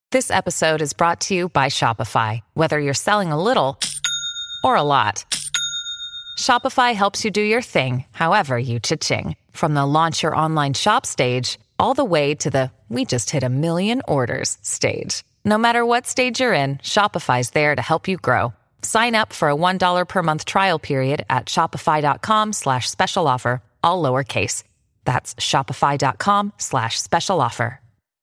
This episode is brought to you by Shopify. Whether you're selling a little or a lot, Shopify helps you do your thing, however you cha-ching. From the launch your online shop stage, all the way to the we just hit 1 million orders stage. No matter what stage you're in, Shopify's there to help you grow. Sign up for a $1 per month trial period at shopify.com/special offer, all lowercase. That's shopify.com/special offer.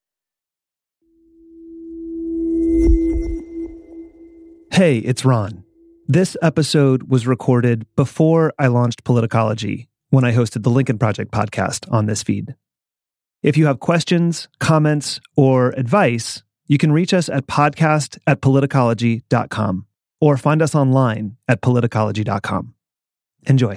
Hey, it's Ron. This episode was recorded before I launched Politicology, when I hosted the Lincoln Project podcast on this feed. If you have questions, comments, or advice, you can reach us at podcast@politicology.com or find us online at politicology.com. Enjoy.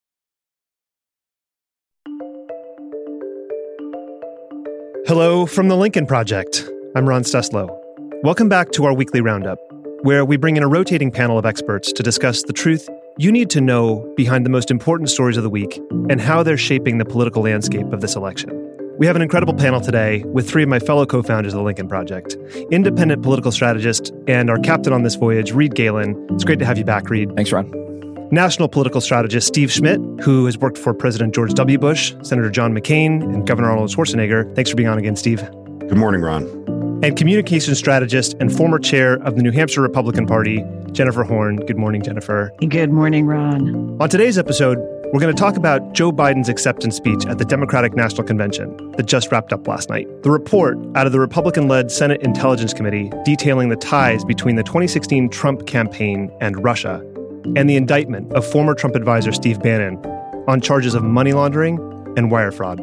Hello from the Lincoln Project. I'm Ron Steslow. Welcome back to our weekly roundup, where we bring in a rotating panel of experts to discuss the truth you need to know behind the most important stories of the week and how they're shaping the political landscape of this election. We have an incredible panel today with three of my fellow co-founders of the Lincoln Project, independent political strategist and our captain on this voyage, Reed Galen. It's great to have you back, Reed. Thanks, Ron. National political strategist Steve Schmidt, who has worked for President George W. Bush, Senator John McCain, and Governor Arnold Schwarzenegger. Thanks for being on again, Steve. Good morning, Ron. And communications strategist and former chair of the New Hampshire Republican Party, Jennifer Horn. Good morning, Jennifer. Good morning, Ron. On today's episode, we're going to talk about Joe Biden's acceptance speech at the Democratic National Convention that just wrapped up last night. The report out of the Republican-led Senate Intelligence Committee detailing the ties between the 2016 Trump campaign and Russia, and the indictment of former Trump advisor Steve Bannon on charges of money laundering and wire fraud.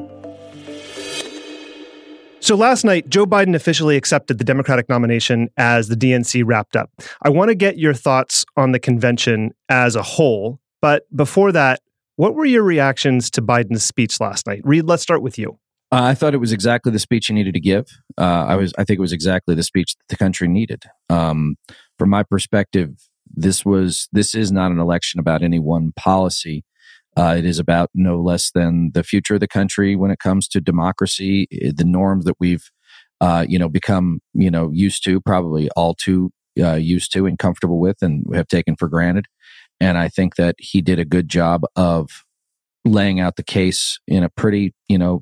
So last night, Joe Biden officially accepted the Democratic nomination as the DNC wrapped up. I want to get your thoughts on the convention as a whole, but before that, what were your reactions to Biden's speech last night? Reed, let's start with you. I thought it was exactly the speech he needed to give. I think it was exactly the speech that the country needed. From my perspective, this is not an election about any one policy. It is about no less than the future of the country when it comes to democracy, the norms that we've, become, used to, probably all too used to and comfortable with and have taken for granted. And I think that he did a good job of laying out the case in a pretty,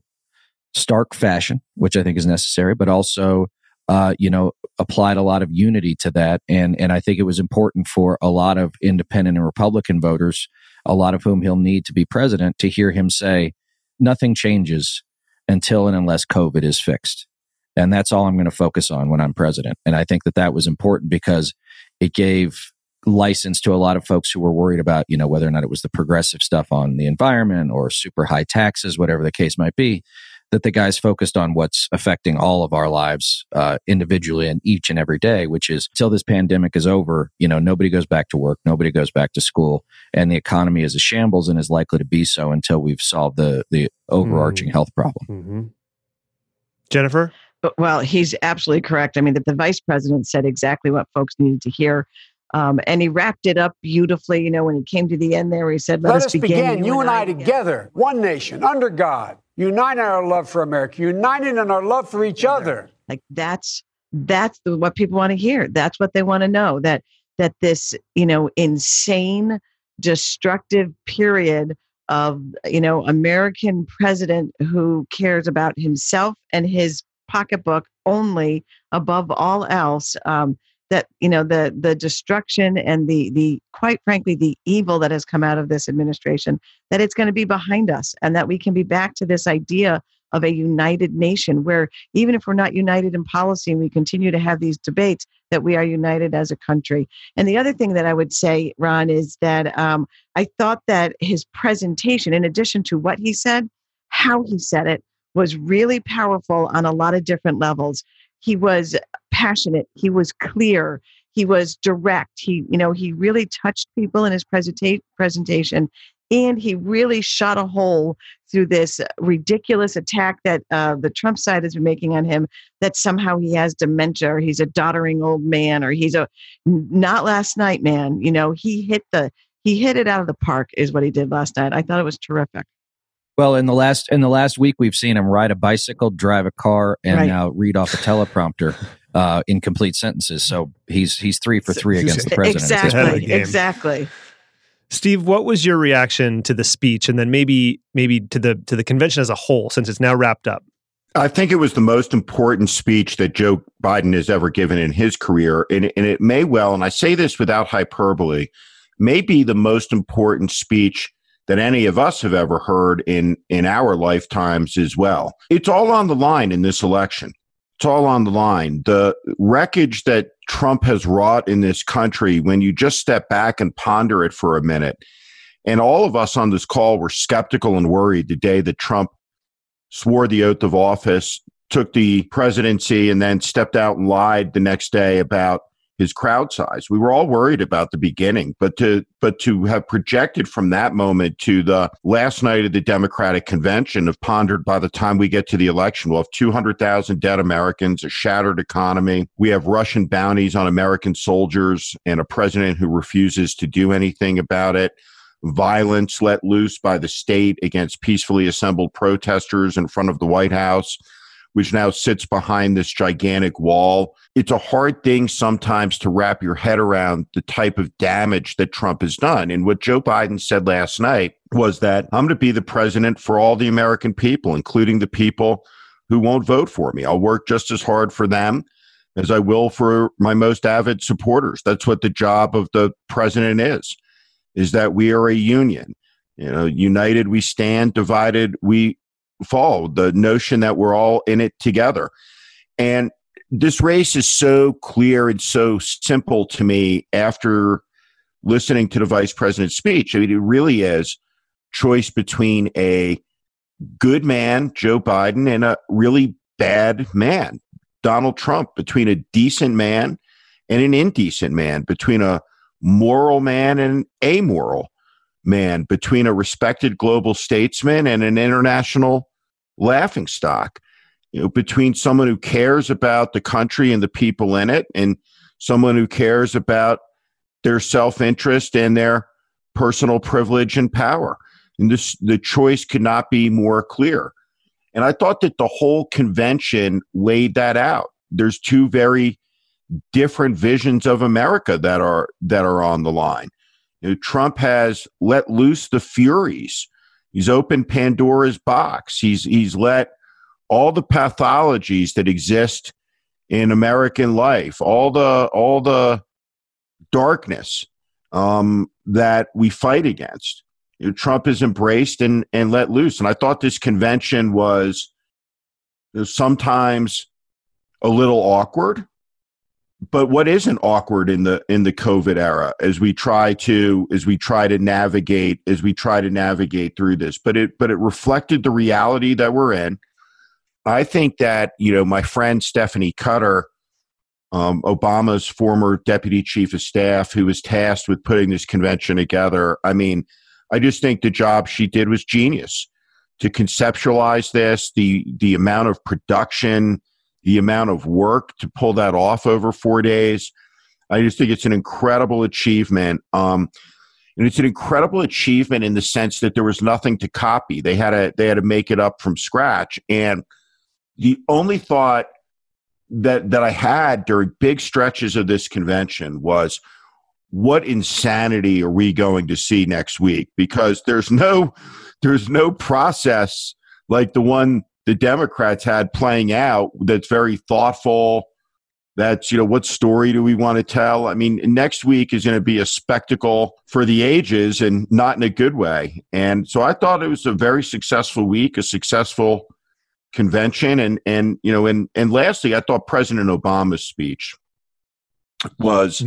stark fashion, which I think is necessary, but also, applied a lot of unity to that. And I think it was important for a lot of independent and Republican voters, a lot of whom he'll need to be president, to hear him say, nothing changes until and unless COVID is fixed. And that's all I'm going to focus on when I'm president. And I think that was important because it gave license to a lot of folks who were worried about, whether or not it was the progressive stuff on the environment or super high taxes, whatever the case might be, that the guys focused on what's affecting all of our lives individually and each and every day, which is until this pandemic is over, nobody goes back to work, nobody goes back to school, and the economy is a shambles and is likely to be so until we've solved the overarching health problem. Mm-hmm. Jennifer? Well, he's absolutely correct. I mean, that the vice president said exactly what folks needed to hear. And he wrapped it up beautifully, when he came to the end there, he said, let us begin. You and I together, one nation, under God, united in our love for America, united in our love for each other. Like that's what people want to hear. That's what they want to know, that this, insane, destructive period of, American president who cares about himself and his pocketbook only above all else, that, the destruction and the quite frankly, the evil that has come out of this administration, that it's going to be behind us and that we can be back to this idea of a united nation where even if we're not united in policy and we continue to have these debates, that we are united as a country. And the other thing that I would say, Ron, is that I thought that his presentation, in addition to what he said, how he said it was really powerful on a lot of different levels. He was passionate. He was clear. He was direct. He really touched people in his presentation, and he really shot a hole through this ridiculous attack that the Trump side has been making on him, that somehow he has dementia, or he's a doddering old man, or he's not last night, man. He hit it out of the park is what he did last night. I thought it was terrific. Well, in the last week, we've seen him ride a bicycle, drive a car, and now read off a teleprompter. incomplete sentences. So he's 3 for 3 against the president. Exactly. Steve, what was your reaction to the speech, and then maybe to the convention as a whole, since it's now wrapped up? I think it was the most important speech that Joe Biden has ever given in his career. And it may well, and I say this without hyperbole, may be the most important speech that any of us have ever heard in our lifetimes as well. It's all on the line in this election. It's all on the line. The wreckage that Trump has wrought in this country, when you just step back and ponder it for a minute, and all of us on this call were skeptical and worried the day that Trump swore the oath of office, took the presidency, and then stepped out and lied the next day about his crowd size. We were all worried about the beginning, but to have projected from that moment to the last night of the Democratic convention, have pondered by the time we get to the election, we'll have 200,000 dead Americans, a shattered economy. We have Russian bounties on American soldiers and a president who refuses to do anything about it. Violence let loose by the state against peacefully assembled protesters in front of the White House, which now sits behind this gigantic wall. It's a hard thing sometimes to wrap your head around the type of damage that Trump has done. And what Joe Biden said last night was that I'm going to be the president for all the American people, including the people who won't vote for me. I'll work just as hard for them as I will for my most avid supporters. That's what the job of the president is that we are a union. United we stand, divided we fall. The notion that we're all in it together. And this race is so clear and so simple to me after listening to the vice president's speech. I mean, it really is choice between a good man, Joe Biden, and a really bad man, Donald Trump, between a decent man and an indecent man, between a moral man and amoral man, between a respected global statesman and an international laughingstock, between someone who cares about the country and the people in it and someone who cares about their self-interest and their personal privilege and power. And the choice could not be more clear. And I thought that the whole convention laid that out. There's two very different visions of America that are on the line. Trump has let loose the furies. He's opened Pandora's box. He's let all the pathologies that exist in American life, all the darkness that we fight against. Trump has embraced and let loose. And I thought this convention was sometimes a little awkward. But what isn't awkward in the COVID era as we try to navigate through this, but it reflected the reality that we're in. I think that, my friend Stephanie Cutter, Obama's former deputy chief of staff, who was tasked with putting this convention together, I mean, I just think the job she did was genius to conceptualize this, the amount of production, the amount of work to pull that off over 4 days. I just think it's an incredible achievement. And it's an incredible achievement in the sense that there was nothing to copy. They had to make it up from scratch. And the only thought that I had during big stretches of this convention was, what insanity are we going to see next week? Because there's no process like the one the Democrats had playing out that's very thoughtful. That's, what story do we want to tell? I mean, next week is going to be a spectacle for the ages and not in a good way. And so I thought it was a very successful week, a successful convention. And lastly, I thought President Obama's speech was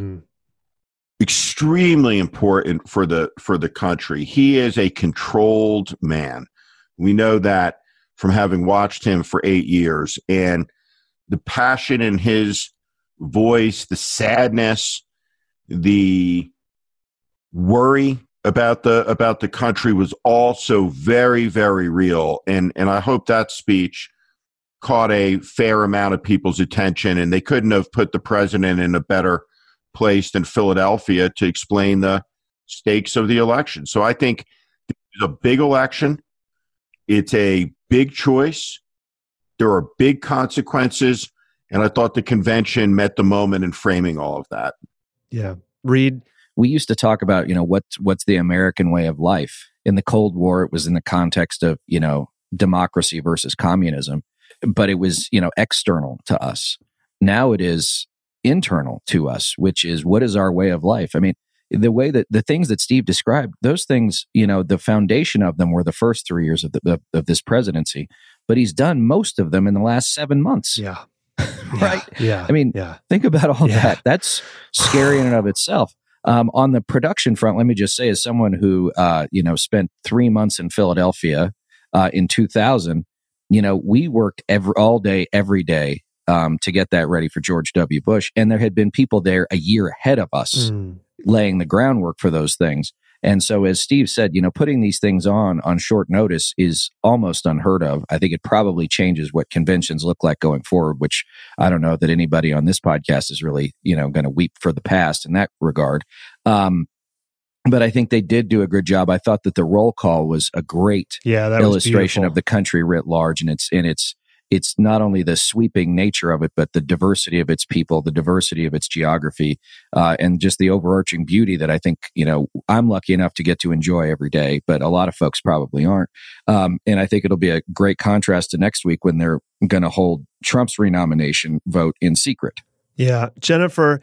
extremely important for the country. He is a controlled man. We know that from having watched him for 8 years, and the passion in his voice, the sadness, the worry about the country was also very, very real. And I hope that speech caught a fair amount of people's attention, and they couldn't have put the president in a better place than Philadelphia to explain the stakes of the election. So I think it's a big election. It's a big choice. There are big consequences. And I thought the convention met the moment in framing all of that. Yeah. Reed? We used to talk about, what's the American way of life. In the Cold War, it was in the context of, democracy versus communism, but it was, external to us. Now it is internal to us, which is, what is our way of life? I mean, the way that the things that Steve described, those things, the foundation of them were the first 3 years of this presidency, but he's done most of them in the last 7 months. Yeah. Right? Yeah. I mean, think about all that. That's scary in and of itself. On the production front, let me just say, as someone who, spent 3 months in Philadelphia in 2000, we worked all day, every day to get that ready for George W. Bush. And there had been people there a year ahead of us laying the groundwork for those things. And so, as Steve said, putting these things on short notice is almost unheard of. I think it probably changes what conventions look like going forward, which I don't know that anybody on this podcast is really, going to weep for the past in that regard. But I think they did do a good job. I thought that the roll call was a great illustration of the country writ large, and it's not only the sweeping nature of it, but the diversity of its people, the diversity of its geography, and just the overarching beauty that I think, I'm lucky enough to get to enjoy every day, but a lot of folks probably aren't. And I think it'll be a great contrast to next week when they're going to hold Trump's renomination vote in secret. Yeah. Jennifer,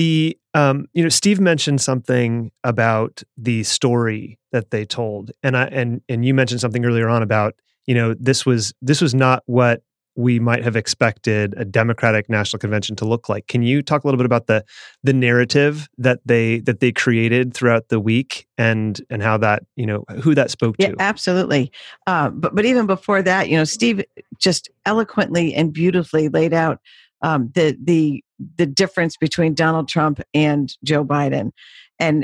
Steve mentioned something about the story that they told. And you mentioned something earlier on about, this was not what we might have expected a Democratic National Convention to look like. Can you talk a little bit about the narrative that they created throughout the week and how that, who that spoke to? Yeah, absolutely. But even before that, Steve just eloquently and beautifully laid out the difference between Donald Trump and Joe Biden. And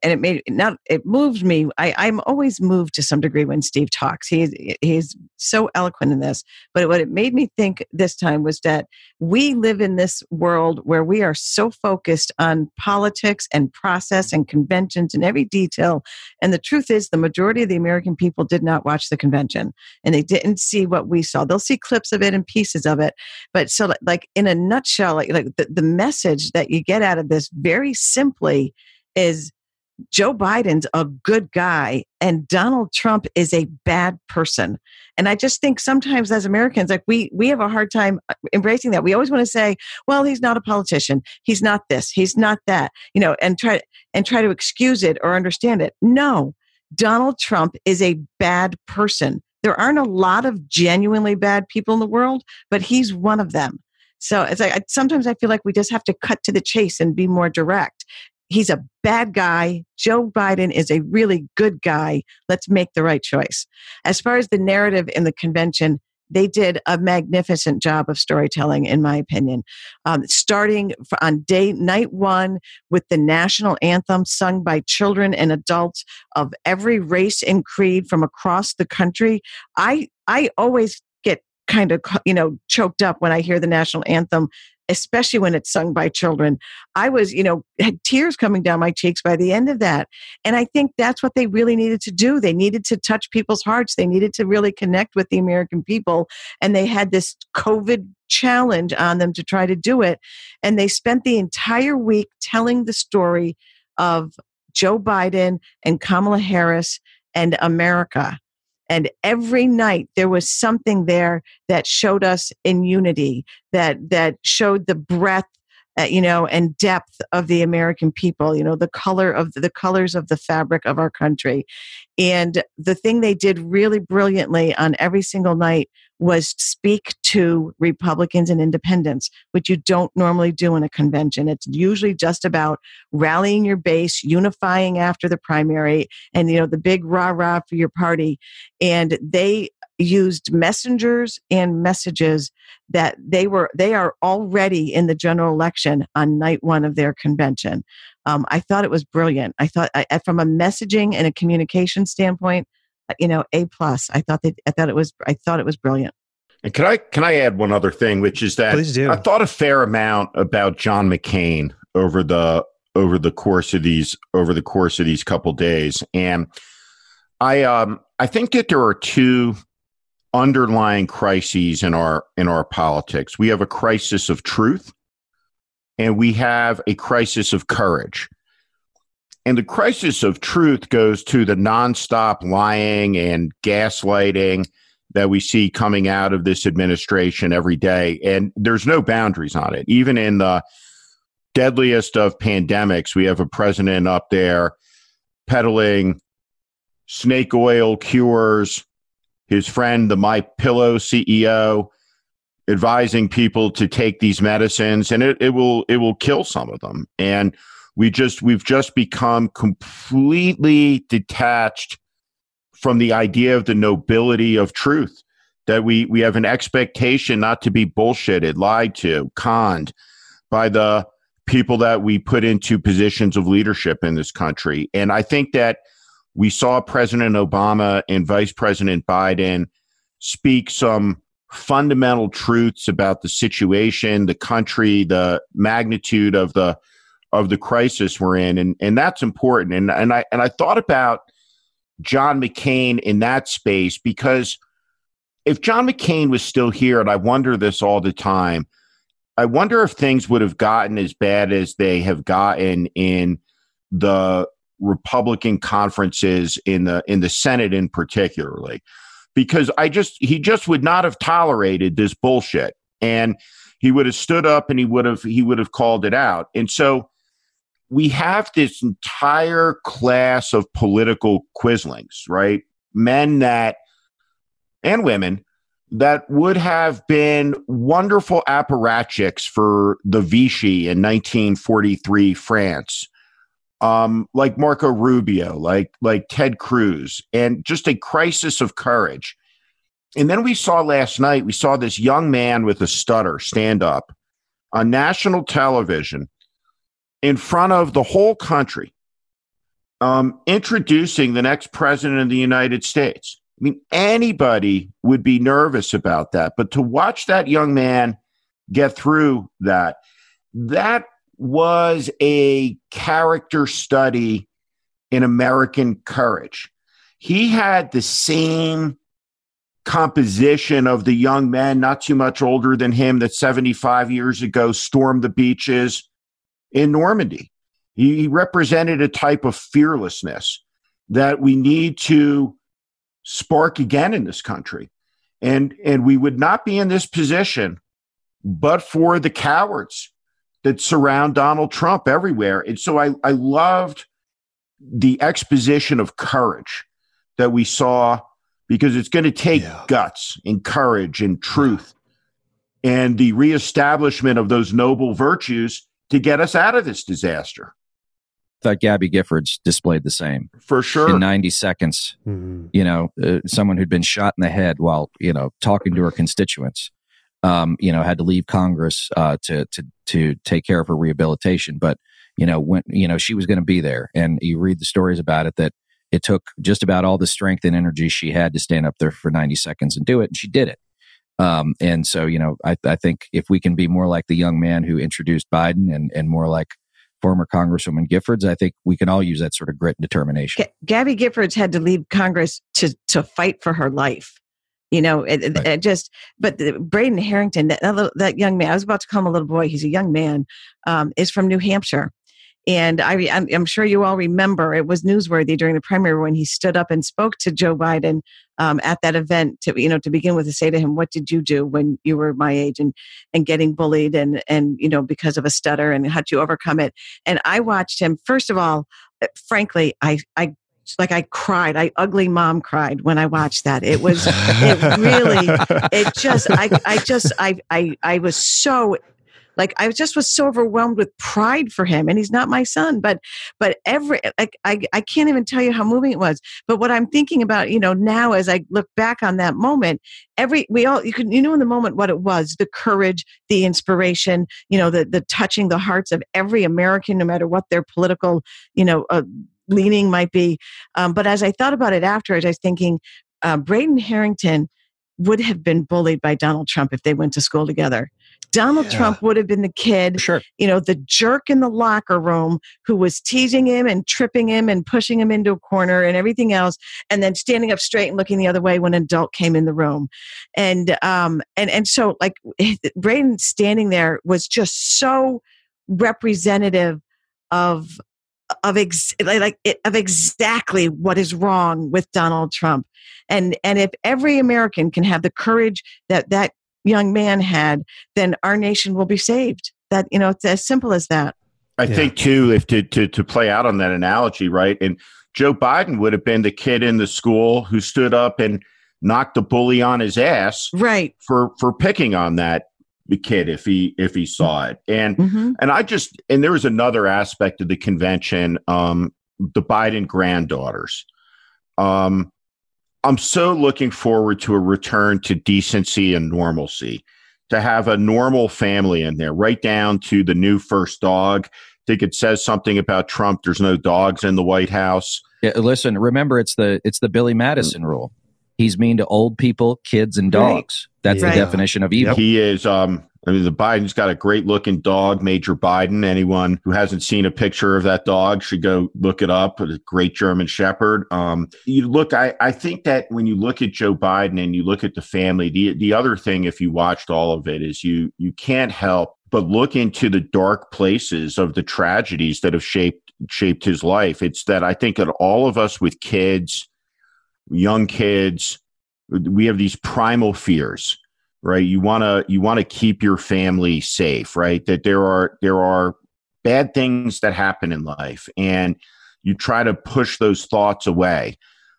it moved me. I'm always moved to some degree when Steve talks. He's so eloquent in this. But what it made me think this time was that we live in this world where we are so focused on politics and process and conventions and every detail. And the truth is, the majority of the American people did not watch the convention, and they didn't see what we saw. They'll see clips of it and pieces of it. But so, like in a nutshell, like the message that you get out of this very simply is Joe Biden's a good guy and Donald Trump is a bad person. And I just think sometimes as Americans, like we have a hard time embracing that. We always want to say, well, he's not a politician. He's not this. He's not that, and try to excuse it or understand it. No, Donald Trump is a bad person. There aren't a lot of genuinely bad people in the world, but he's one of them. So it's like, sometimes I feel like we just have to cut to the chase and be more direct. He's a bad guy. Joe Biden is a really good guy. Let's make the right choice. As far as the narrative in the convention, they did a magnificent job of storytelling, in my opinion. Starting on night one with the national anthem sung by children and adults of every race and creed from across the country. I always get kind of, choked up when I hear the national anthem, especially when it's sung by children. I was, had tears coming down my cheeks by the end of that. And I think that's what they really needed to do. They needed to touch people's hearts. They needed to really connect with the American people. And they had this COVID challenge on them to try to do it. And they spent the entire week telling the story of Joe Biden and Kamala Harris and America. And every night there was something there that showed us in unity, that showed the breadth, and depth of the American people, the colors of the fabric of our country. And the thing they did really brilliantly on every single night was speak to Republicans and independents, which you don't normally do in a convention. It's usually just about rallying your base, unifying after the primary, and the big rah-rah for your party. And they used messengers and messages that they are already in the general election on night one of their convention. I thought it was brilliant. I thought from a messaging and a communication standpoint, A+. I thought it was brilliant. And can I add one other thing, which is that I thought a fair amount about John McCain over the course of these couple days, and I think that there are two underlying crises in our politics. We have a crisis of truth, and we have a crisis of courage. And the crisis of truth goes to the nonstop lying and gaslighting that we see coming out of this administration every day. And there's no boundaries on it. Even in the deadliest of pandemics, we have a president up there peddling snake oil cures, his friend, the MyPillow CEO, advising people to take these medicines, and it will kill some of them. And we've just become completely detached from the idea of the nobility of truth, that we have an expectation not to be bullshitted, lied to, conned by the people that we put into positions of leadership in this country. And I think that we saw President Obama and Vice President Biden speak some fundamental truths about the situation, the country, the magnitude of the crisis we're in, and that's important. And I thought about John McCain in that space, because if John McCain was still here, and I wonder this all the time, I wonder if things would have gotten as bad as they have gotten in the Republican conferences in the Senate in particularly, because he just would not have tolerated this bullshit, and he would have stood up and he would have called it out. And so we have this entire class of political quislings, right? Men and women that would have been wonderful apparatchiks for the Vichy in 1943 France, like Marco Rubio, like Ted Cruz, and just a crisis of courage. And then we saw this young man with a stutter stand up on national television in front of the whole country, introducing the next president of the United States. I mean, anybody would be nervous about that. But to watch that young man get through that was a character study in American courage. He had the same composition of the young men, not too much older than him, that 75 years ago stormed the beaches in Normandy. He represented a type of fearlessness that we need to spark again in this country. And we would not be in this position but for the cowards that surround Donald Trump everywhere. And so I loved the exposition of courage that we saw, because it's going to take guts and courage and truth and the reestablishment of those noble virtues to get us out of this disaster. I thought Gabby Giffords displayed the same. For sure. In 90 seconds, someone who'd been shot in the head while, talking to her constituents, had to leave Congress to take care of her rehabilitation. But, when, she was going to be there. And you read the stories about it, that it took just about all the strength and energy she had to stand up there for 90 seconds and do it. And she did it. And so, I think if we can be more like the young man who introduced Biden and more like former Congresswoman Giffords, I think we can all use that sort of grit and determination. Gabby Giffords had to leave Congress to fight for her life. But Braden Harrington, that young man, I was about to call him a little boy, he's a young man, is from New Hampshire. And I'm sure you all remember, it was newsworthy during the primary when he stood up and spoke to Joe Biden at that event to begin with, to say to him, what did you do when you were my age and getting bullied and because of a stutter, and how'd you overcome it? And I watched him. First of all, frankly, I cried. I ugly mom cried when I watched that. I was so overwhelmed with pride for him, and he's not my son, but I can't even tell you how moving it was. But what I'm thinking about, now as I look back on that moment, in the moment what it was, the courage, the inspiration, the touching the hearts of every American, no matter what their political, leaning might be. But as I thought about it afterwards, I was thinking, Braden Harrington would have been bullied by Donald Trump if they went to school together. Donald Trump would have been the kid, Sure. The jerk in the locker room who was teasing him and tripping him and pushing him into a corner and everything else, and then standing up straight and looking the other way when an adult came in the room. And so like Braden standing there was just so representative of exactly what is wrong with Donald Trump. And if every American can have the courage that young man had, then our nation will be saved. That, it's as simple as that. I think too, if to play out on that analogy, right? And Joe Biden would have been the kid in the school who stood up and knocked the bully on his ass, right, for picking on that kid if he saw it. And and there was another aspect of the convention, the Biden granddaughters. I'm so looking forward to a return to decency and normalcy, to have a normal family in there, right down to the new first dog. I think it says something about Trump. There's no dogs in the White House. Yeah, listen, remember, it's the Billy Madison rule. He's mean to old people, kids, and dogs. Right. That's the definition of evil. He is. The Biden's got a great looking dog, Major Biden. Anyone who hasn't seen a picture of that dog should go look it up. A great German Shepherd. I think that when you look at Joe Biden and you look at the family, the other thing, if you watched all of it, is you can't help but look into the dark places of the tragedies that have shaped his life. It's that I think that all of us with kids, young kids, we have these primal fears, right? You want to keep your family safe, right? That there are bad things that happen in life, and you try to push those thoughts away,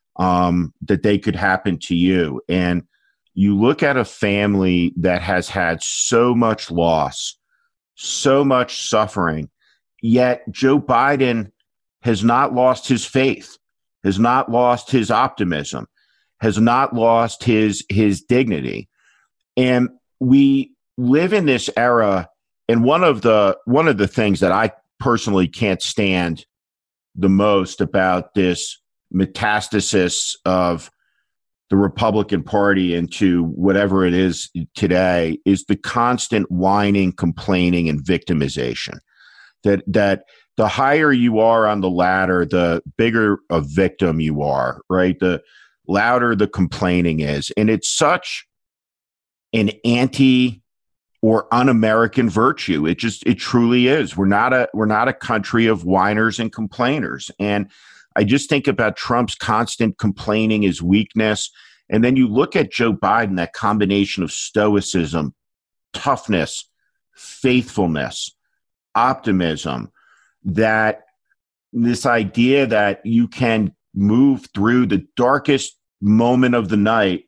that they could happen to you. And you look at a family that has had so much loss, so much suffering, yet Joe Biden has not lost his faith, has not lost his optimism, has not lost his dignity. And we live in this era, and one of the things that I personally can't stand the most about this metastasis of the Republican Party into whatever it is today is the constant whining, complaining, and victimization. That the higher you are on the ladder, the bigger a victim you are, right? The louder the complaining is. And it's such an anti or un-American virtue. It truly is. We're not a country of whiners and complainers. And I just think about Trump's constant complaining, his weakness. And then you look at Joe Biden, that combination of stoicism, toughness, faithfulness, optimism, that this idea that you can move through the darkest moment of the night,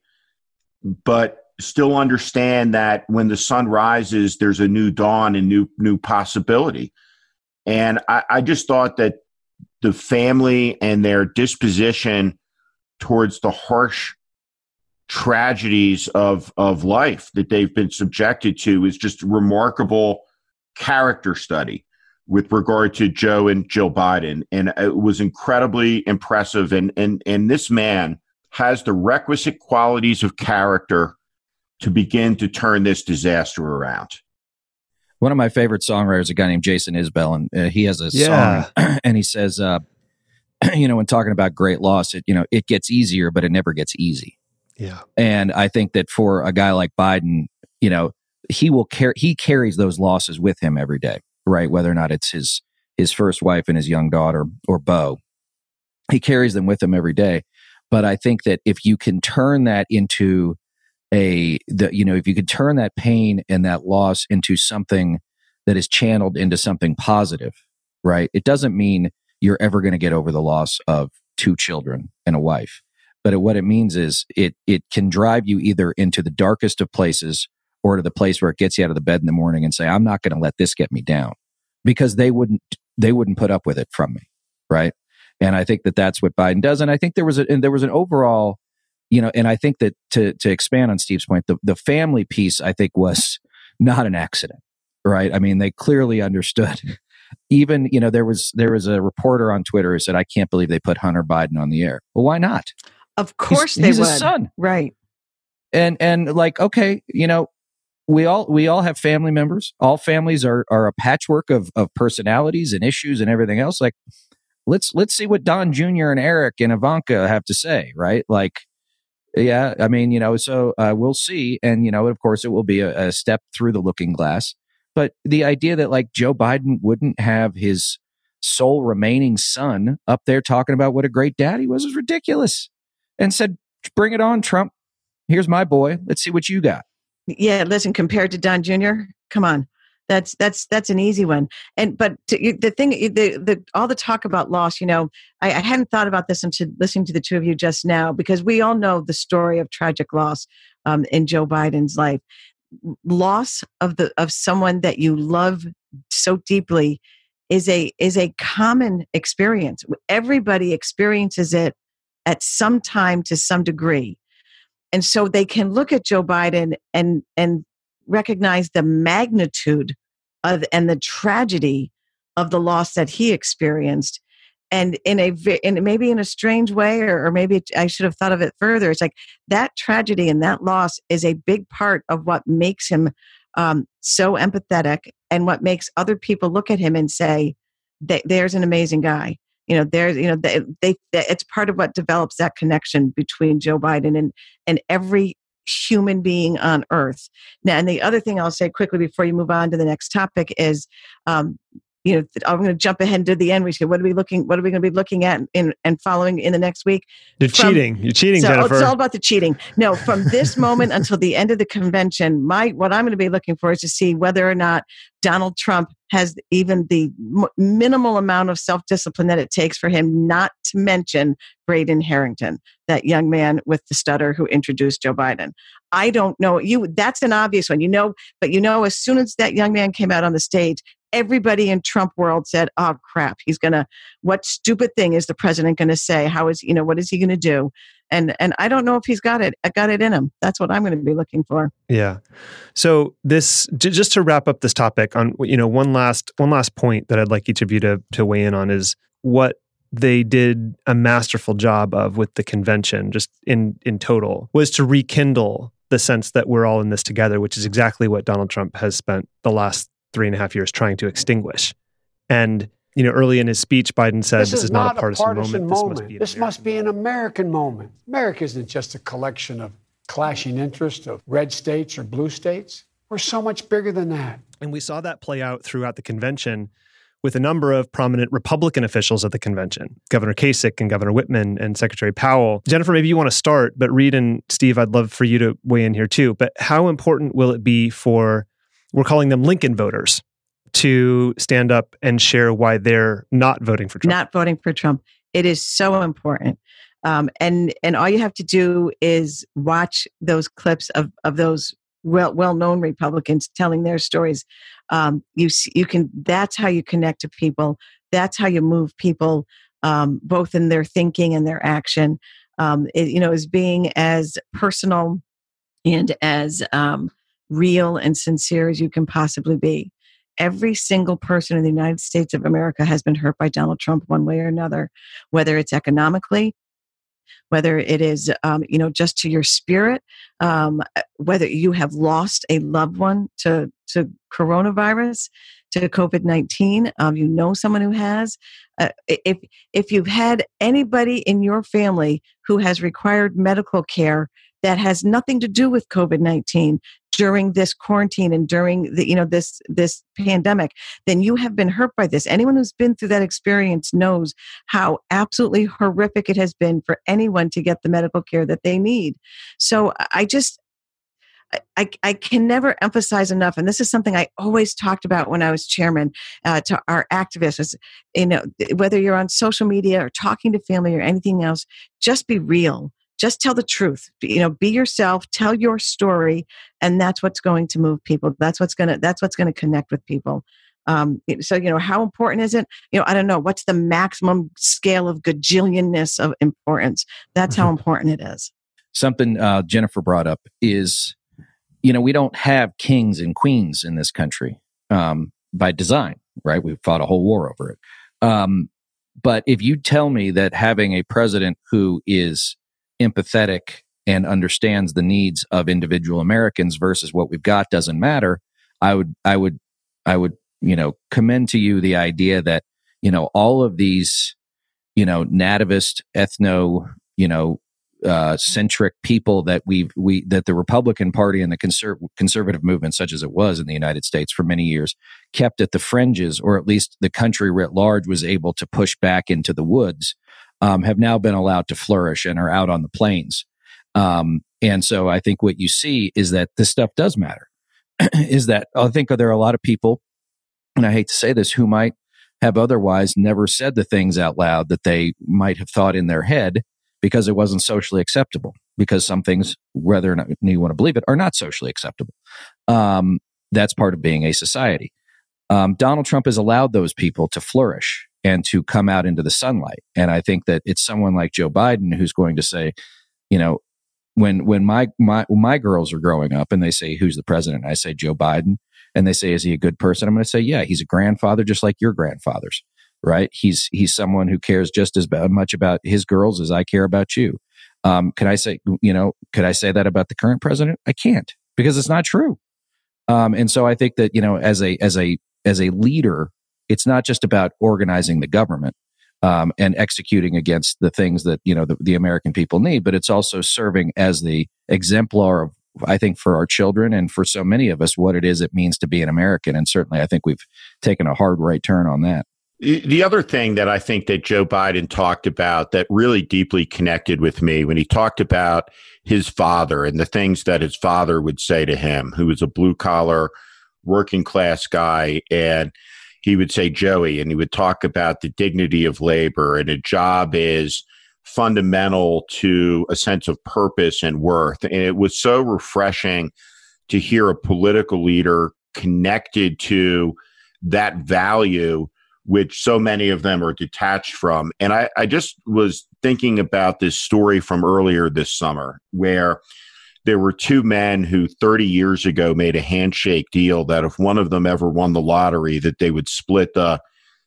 but still understand that when the sun rises, there's a new dawn and new possibility. And I just thought that the family and their disposition towards the harsh tragedies of life that they've been subjected to is just a remarkable character study with regard to Joe and Jill Biden. And it was incredibly impressive. And this man has the requisite qualities of character to begin to turn this disaster around. One of my favorite songwriters, a guy named Jason Isbell, and he has a song, and he says, when talking about great loss, it gets easier, but it never gets easy. Yeah. And I think that for a guy like Biden, he carries those losses with him every day, right? Whether or not it's his first wife and his young daughter or Beau, he carries them with him every day. But I think that if you can turn that into if you could turn that pain and that loss into something that is channeled into something positive, right? It doesn't mean you're ever going to get over the loss of 2 children and a wife. But what it means is it can drive you either into the darkest of places or to the place where it gets you out of the bed in the morning and say, I'm not going to let this get me down, because they wouldn't put up with it from me, right? And I think that that's what Biden does. And I think there was an overall, and I think that to expand on Steve's point, the family piece, I think, was not an accident, right? I mean, they clearly understood. Even, there was a reporter on Twitter who said, I can't believe they put Hunter Biden on the air. Well, why not? Of course he's would. His son. Right. And like, okay, we all have family members. All families are a patchwork of personalities and issues and everything else. Like, let's see what Don Jr. and Eric and Ivanka have to say, right? Like, yeah, I mean, so we'll see. And, of course, it will be a step through the looking glass. But the idea that like Joe Biden wouldn't have his sole remaining son up there talking about what a great dad he was is ridiculous. And said, bring it on, Trump. Here's my boy. Let's see what you got. Yeah, listen, compared to Don Jr., come on. That's an easy one. But the thing, all the talk about loss, I hadn't thought about this until listening to the two of you just now, because we all know the story of tragic loss in Joe Biden's life. Loss of someone that you love so deeply is a common experience. Everybody experiences it at some time to some degree. And so they can look at Joe Biden and recognize the magnitude of and the tragedy of the loss that he experienced. And maybe in a strange way, or maybe I should have thought of it further. It's like that tragedy and that loss is a big part of what makes him so empathetic, and what makes other people look at him and say, "There's an amazing guy." It's part of what develops that connection between Joe Biden and every human being on earth. Now, and the other thing I'll say quickly before you move on to the next topic is, I'm going to jump ahead to the end. We say, what are we going to be looking at and following in the next week? You're cheating, Jennifer. It's all about the cheating. No, from this moment until the end of the convention, what I'm going to be looking for is to see whether or not Donald Trump has even the minimal amount of self-discipline that it takes for him not to mention Braden Harrington, that young man with the stutter who introduced Joe Biden. I don't know. That's an obvious one, but as soon as that young man came out on the stage, everybody in Trump world said, "Oh crap, what stupid thing is the president going to say? What is he going to do?" And I don't know if he's got it in him. That's what I'm going to be looking for. Yeah. So this, just to wrap up this topic on, one last point that I'd like each of you to weigh in on is what they did a masterful job of with the convention, just in total, was to rekindle the sense that we're all in this together, which is exactly what Donald Trump has spent the last 3.5 years trying to extinguish. And, early in his speech, Biden said, this is not a partisan moment. This must be an American moment. America isn't just a collection of clashing interests of red states or blue states. We're so much bigger than that. And we saw that play out throughout the convention with a number of prominent Republican officials at the convention, Governor Kasich and Governor Whitman and Secretary Powell. Jennifer, maybe you want to start, but Reed and Steve, I'd love for you to weigh in here too. But how important will it be for, we're calling them Lincoln voters, to stand up and share why they're not voting for Trump? Not voting for Trump. It is so important. And all you have to do is watch those clips of those well-known Republicans telling their stories. You can. That's how you connect to people. That's how you move people, both in their thinking and their action. As being as personal and as real and sincere as you can possibly be. Every single person in the United States of America has been hurt by Donald Trump one way or another, whether it's economically, whether it is, just to your spirit, whether you have lost a loved one to coronavirus, to COVID-19, someone who has. If you've had anybody in your family who has required medical care that has nothing to do with COVID-19 during this quarantine and during this pandemic, then you have been hurt by this. Anyone who's been through that experience knows how absolutely horrific it has been for anyone to get the medical care that they need. So I can never emphasize enough, and this is something I always talked about when I was chairman to our activists, whether you're on social media or talking to family or anything else, just be real. Just tell the truth. Be yourself. Tell your story, and that's what's going to move people. That's what's going to connect with people. So how important is it? I don't know. What's the maximum scale of gajillionness of importance? That's how important it is. Something Jennifer brought up is, we don't have kings and queens in this country by design, right? We've fought a whole war over it. But if you tell me that having a president who is empathetic and understands the needs of individual Americans versus what we've got doesn't matter, I would, commend to you the idea that, all of these, nativist, centric people that that the Republican Party and the conservative movement, such as it was in the United States for many years, kept at the fringes, or at least the country writ large was able to push back into the woods, have now been allowed to flourish and are out on the plains. And so I think what you see is that this stuff does matter. Is that I think there are a lot of people, and I hate to say this, who might have otherwise never said the things out loud that they might have thought in their head because it wasn't socially acceptable, because some things, whether or not you want to believe it, are not socially acceptable. That's part of being a society. Donald Trump has allowed those people to flourish and to come out into the sunlight. And I think that it's someone like Joe Biden who's going to say, when my girls are growing up and they say, who's the president? I say, Joe Biden. And they say, is he a good person? I'm going to say, yeah, he's a grandfather, just like your grandfathers, right? He's someone who cares just as much about his girls as I care about you. Could I say that about the current president? I can't, because it's not true. And so I think that, as a leader, it's not just about organizing the government, and executing against the things that, the American people need, but it's also serving as the exemplar of, I think, for our children and for so many of us, what it means to be an American. And certainly I think we've taken a hard right turn on that. The other thing that I think that Joe Biden talked about that really deeply connected with me, when he talked about his father and the things that his father would say to him, who was a blue collar working class guy, and he would say, Joey, and he would talk about the dignity of labor, and a job is fundamental to a sense of purpose and worth. And it was so refreshing to hear a political leader connected to that value, which so many of them are detached from. And I just was thinking about this story from earlier this summer, where there were two men who 30 years ago made a handshake deal that if one of them ever won the lottery, that they would split the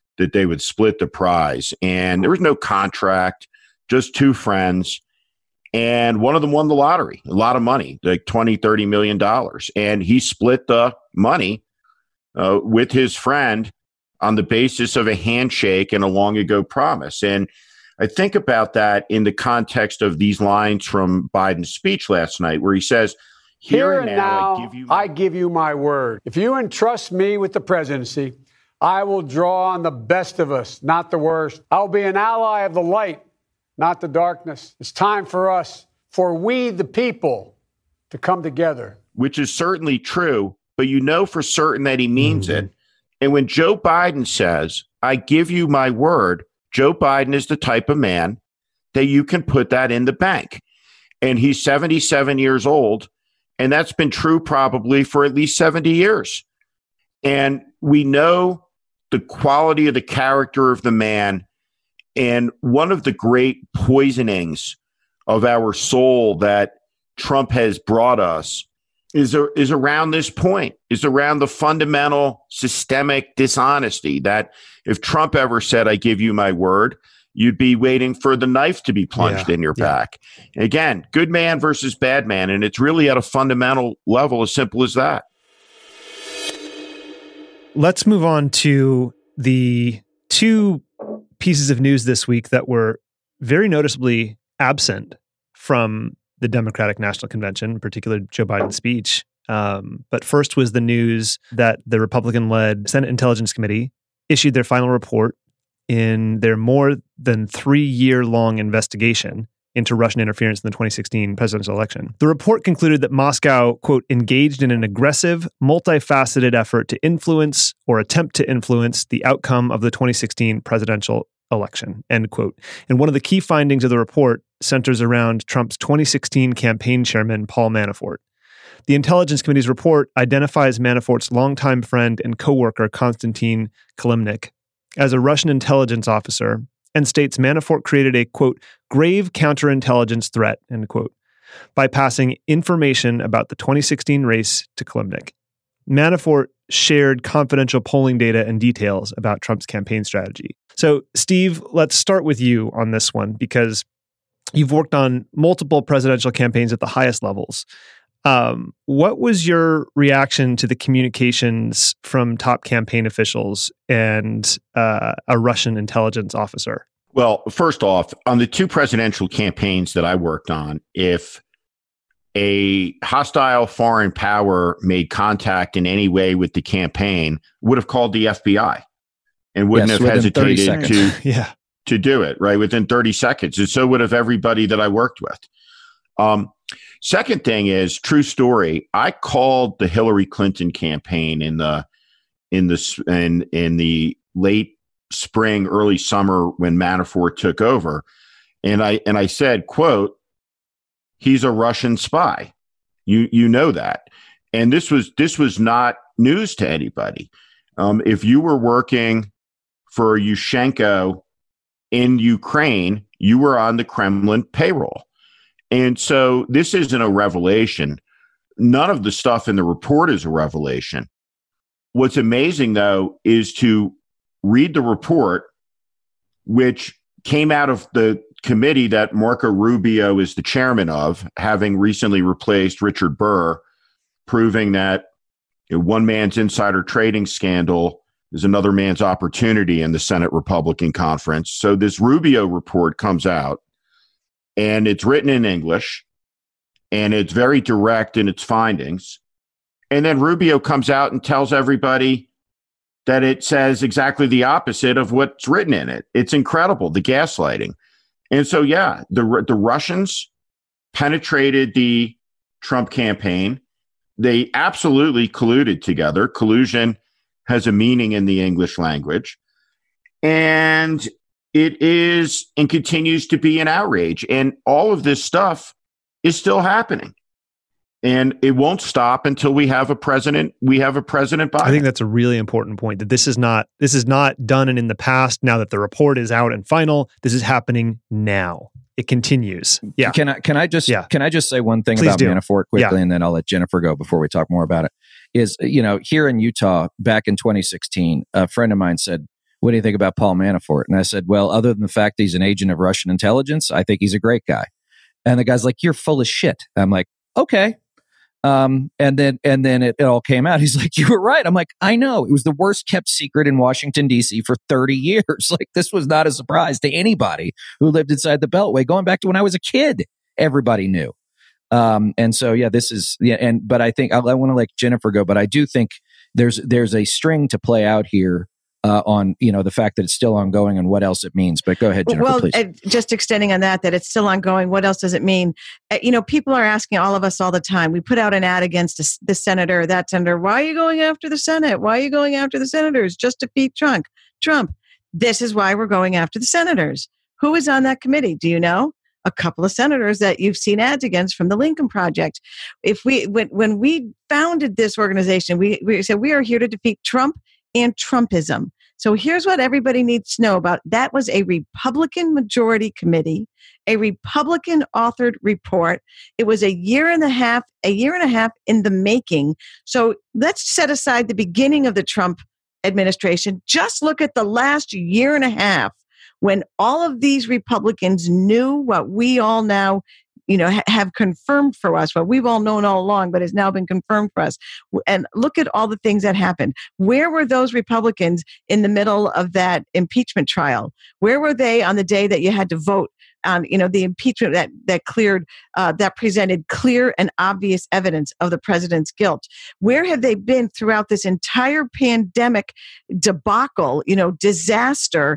prize. And there was no contract, just two friends. And one of them won the lottery, a lot of money, like $20-30 million. And he split the money with his friend on the basis of a handshake and a long ago promise. And I think about that in the context of these lines from Biden's speech last night, where he says, Here and now, I give you my word. If you entrust me with the presidency, I will draw on the best of us, not the worst. I'll be an ally of the light, not the darkness. It's time for us, for we the people, to come together. Which is certainly true, but you know for certain that he means it. And when Joe Biden says, I give you my word, Joe Biden is the type of man that you can put that in the bank. And he's 77 years old, and that's been true probably for at least 70 years. And we know the quality of the character of the man. And one of the great poisonings of our soul that Trump has brought us is around this point, is around the fundamental systemic dishonesty that if Trump ever said, I give you my word, you'd be waiting for the knife to be plunged in your back. Again, good man versus bad man. And it's really at a fundamental level, as simple as that. Let's move on to the two pieces of news this week that were very noticeably absent from the Democratic National Convention, in particular Joe Biden's speech. But first was the news that the Republican-led Senate Intelligence Committee issued their final report in their more than 3-year-long investigation into Russian interference in the 2016 presidential election. The report concluded that Moscow, quote, engaged in an aggressive, multifaceted effort to influence or attempt to influence the outcome of the 2016 presidential election, end quote. And one of the key findings of the report centers around Trump's 2016 campaign chairman, Paul Manafort. The Intelligence Committee's report identifies Manafort's longtime friend and co-worker, Konstantin Kilimnik, as a Russian intelligence officer and states Manafort created a, quote, grave counterintelligence threat, end quote, by passing information about the 2016 race to Kilimnik. Manafort shared confidential polling data and details about Trump's campaign strategy. So, Steve, let's start with you on this one, because You've worked on multiple presidential campaigns at the highest levels. What was your reaction to the communications from top campaign officials and a Russian intelligence officer? Well, first off, on the two presidential campaigns that I worked on, if a hostile foreign power made contact in any way with the campaign, would have called the FBI and wouldn't have hesitated to do it, right? Within 30 seconds. And so would have everybody that I worked with. Second thing is, true story, I called the Hillary Clinton campaign in the late spring, early summer when Manafort took over. And I said, quote, "He's a Russian spy." You know that. And this was not news to anybody. If you were working for Yushchenko in Ukraine, you were on the Kremlin payroll. And so this isn't a revelation. None of the stuff in the report is a revelation. What's amazing, though, is to read the report, which came out of the committee that Marco Rubio is the chairman of, having recently replaced Richard Burr, proving that one man's insider trading scandal is another man's opportunity in the Senate Republican Conference. So this Rubio report comes out, and it's written in English, and it's very direct in its findings. And then Rubio comes out and tells everybody that it says exactly the opposite of what's written in it. It's incredible, the gaslighting. And so, yeah, the Russians penetrated the Trump campaign. They absolutely colluded together. Collusion has a meaning in the English language. And it is and continues to be an outrage. And all of this stuff is still happening. And it won't stop until we have a president. We have a President Biden. I think that's a really important point, that this is not done and in the past. Now that the report is out and final, this is happening now. It continues. Yeah. Can I just say one thing Please about do. Manafort quickly, and then I'll let Jennifer go before we talk more about it. Is, here in Utah back in 2016, a friend of mine said, "What do you think about Paul Manafort?" And I said, "Well, other than the fact that he's an agent of Russian intelligence, I think he's a great guy." And the guy's like, "You're full of shit." I'm like, "Okay." And then it all came out. He's like, "You were right." I'm like, "I know. It was the worst kept secret in Washington, D.C. for 30 years. Like, this was not a surprise to anybody who lived inside the Beltway. Going back to when I was a kid, everybody knew." And so, but I think I want to let Jennifer go, but I do think there's a string to play out here on, the fact that it's still ongoing and what else it means. But go ahead, Jennifer, please. Just extending on that it's still ongoing. What else does it mean? People are asking all of us all the time. We put out an ad against this senator, that senator. Why are you going after the Senate? Why are you going after the senators? Just to beat Trump. This is why we're going after the senators. Who is on that committee? Do you know? A couple of senators that you've seen ads against from the Lincoln Project. When we founded this organization, we said we are here to defeat Trump and Trumpism. So here's what everybody needs to know about. That was a Republican majority committee, a Republican authored report. It was a year and a half in the making. So let's set aside the beginning of the Trump administration. Just look at the last year and a half when all of these Republicans knew what we all now have confirmed for us, what we've all known all along, but has now been confirmed for us. And look at all the things that happened. Where were those Republicans in the middle of that impeachment trial? Where were they on the day that you had to vote on, the impeachment that presented clear and obvious evidence of the president's guilt? Where have they been throughout this entire pandemic debacle, disaster,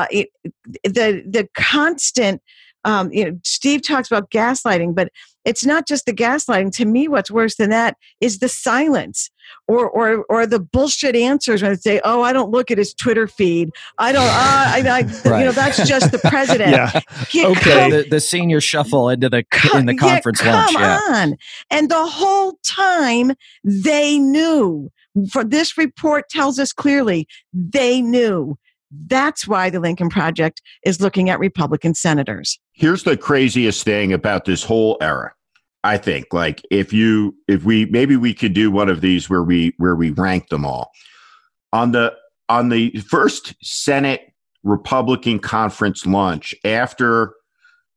the constant, Steve talks about gaslighting, but it's not just the gaslighting. To me, what's worse than that is the silence or the bullshit answers when they say, "Oh, I don't look at his Twitter feed. I don't, right. That's just the president." Okay. The senior shuffle into the conference lunch. Come on. And the whole time they knew. For this report tells us clearly they knew. That's why the Lincoln Project is looking at Republican senators. Here's the craziest thing about this whole era. I think, like, maybe we could do one of these where we rank them all. On the first Senate Republican conference lunch after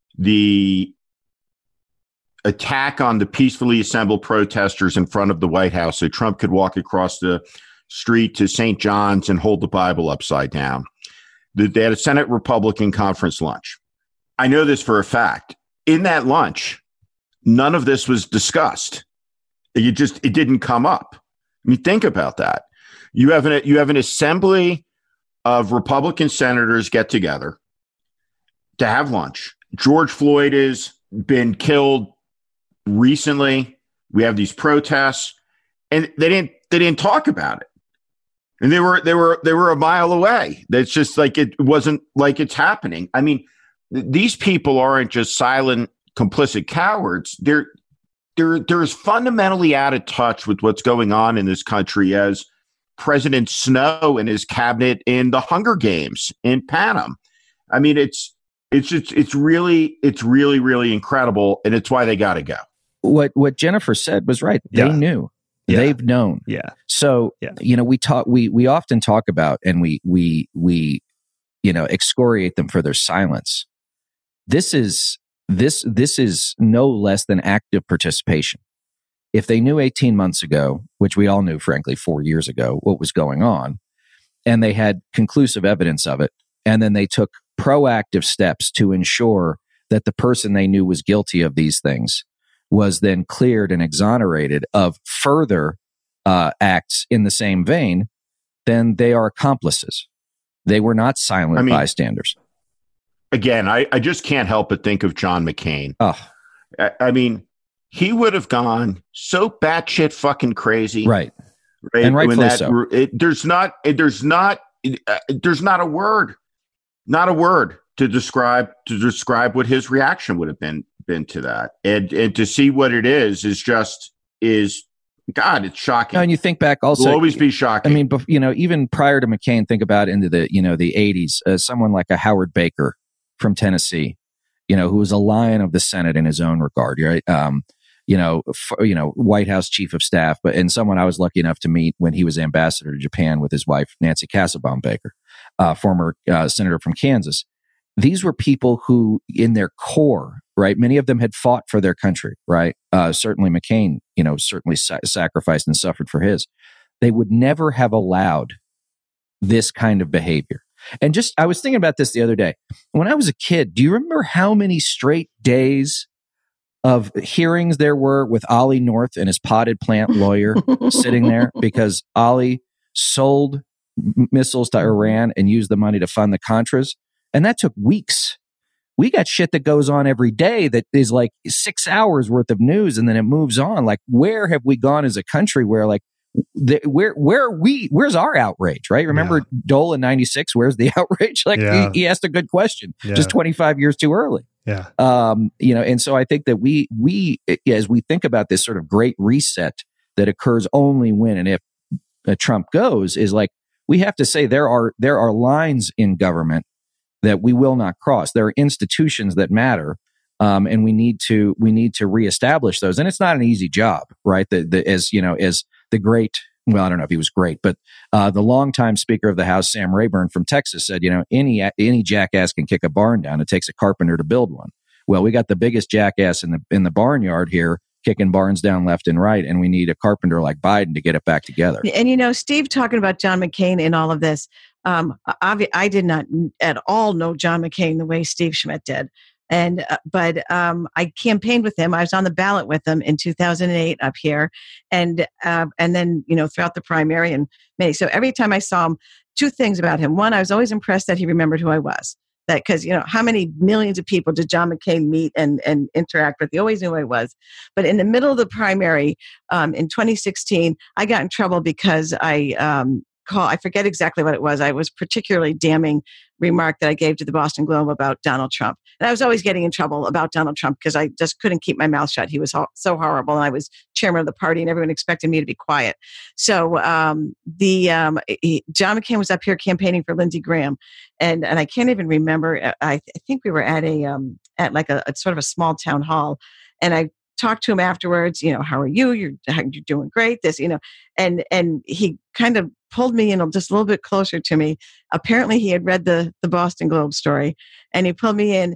the attack on the peacefully assembled protesters in front of the White House so Trump could walk across the street to St. John's and hold the Bible upside down. They had a Senate Republican conference lunch. I know this for a fact. In that lunch, none of this was discussed. It didn't come up. I mean, think about that. You have an assembly of Republican senators get together to have lunch. George Floyd has been killed recently. We have these protests, and they didn't talk about it. And they were a mile away. That's just like, it wasn't like it's happening. I mean, these people aren't just silent, complicit cowards. They're as fundamentally out of touch with what's going on in this country as President Snow and his cabinet in the Hunger Games in Panem. I mean, it's really, really incredible, and it's why they got to go. What Jennifer said was right. They knew. Yeah. They've known. Yeah. So, we often talk about, and we excoriate them for their silence. This is no less than active participation. If they knew 18 months ago, which we all knew, frankly, 4 years ago, what was going on, and they had conclusive evidence of it, and then they took proactive steps to ensure that the person they knew was guilty of these things was then cleared and exonerated of further acts in the same vein, then they are accomplices. They were not silent bystanders. Again, I just can't help but think of John McCain. Oh. I mean, he would have gone so batshit fucking crazy. Right? And rightfully so. There's not a word to describe what his reaction would have been to that, and to see what it is God, it's shocking. And you think back also, it'll always be shocking. I mean, even prior to McCain, think about into the 80s, someone like a Howard Baker from Tennessee, who was a lion of the Senate in his own regard, right? White House chief of staff, and someone I was lucky enough to meet when he was ambassador to Japan with his wife, Nancy Kassebaum Baker, former senator from Kansas. These were people who, in their core, right, many of them had fought for their country, right? Certainly McCain, certainly sacrificed and suffered for his. They would never have allowed this kind of behavior. And I was thinking about this the other day. When I was a kid, do you remember how many straight days of hearings there were with Ollie North and his potted plant lawyer sitting there because Ollie sold missiles to Iran and used the money to fund the Contras? And that took weeks. We got shit that goes on every day that is like 6 hours worth of news, and then it moves on. Like, where have we gone as a country where, like, where are we? Where's our outrage, right? Remember Dole in 96? Where's the outrage? Like, he asked a good question, just 25 years too early. Yeah. And so I think that we, as we think about this sort of great reset that occurs only when and if Trump goes, is like, we have to say there are lines in government that we will not cross. There are institutions that matter, and we need to reestablish those. And it's not an easy job, right? As the great, well, I don't know if he was great, but the longtime Speaker of the House, Sam Rayburn from Texas, said, any jackass can kick a barn down. It takes a carpenter to build one. Well, we got the biggest jackass in the barnyard here, kicking barns down left and right, and we need a carpenter like Biden to get it back together. And Steve, talking about John McCain in all of this, I did not at all know John McCain the way Steve Schmidt did. But I campaigned with him. I was on the ballot with him in 2008 up here, and then throughout the primary and many. So every time I saw him, two things about him. One, I was always impressed that he remembered who I was. That because how many millions of people did John McCain meet and interact with? He always knew who I was. But in the middle of the primary in 2016, I got in trouble because I forget exactly what it was. I was particularly damning remark that I gave to the Boston Globe about Donald Trump. And I was always getting in trouble about Donald Trump because I just couldn't keep my mouth shut. He was so horrible. And I was chairman of the party and everyone expected me to be quiet. So John McCain was up here campaigning for Lindsey Graham. And I can't even remember. I think we were at at a sort of a small town hall. And I talked to him afterwards, how are you? You're doing great. This, and he kind of pulled me in just a little bit closer to me. Apparently he had read the Boston Globe story, and he pulled me in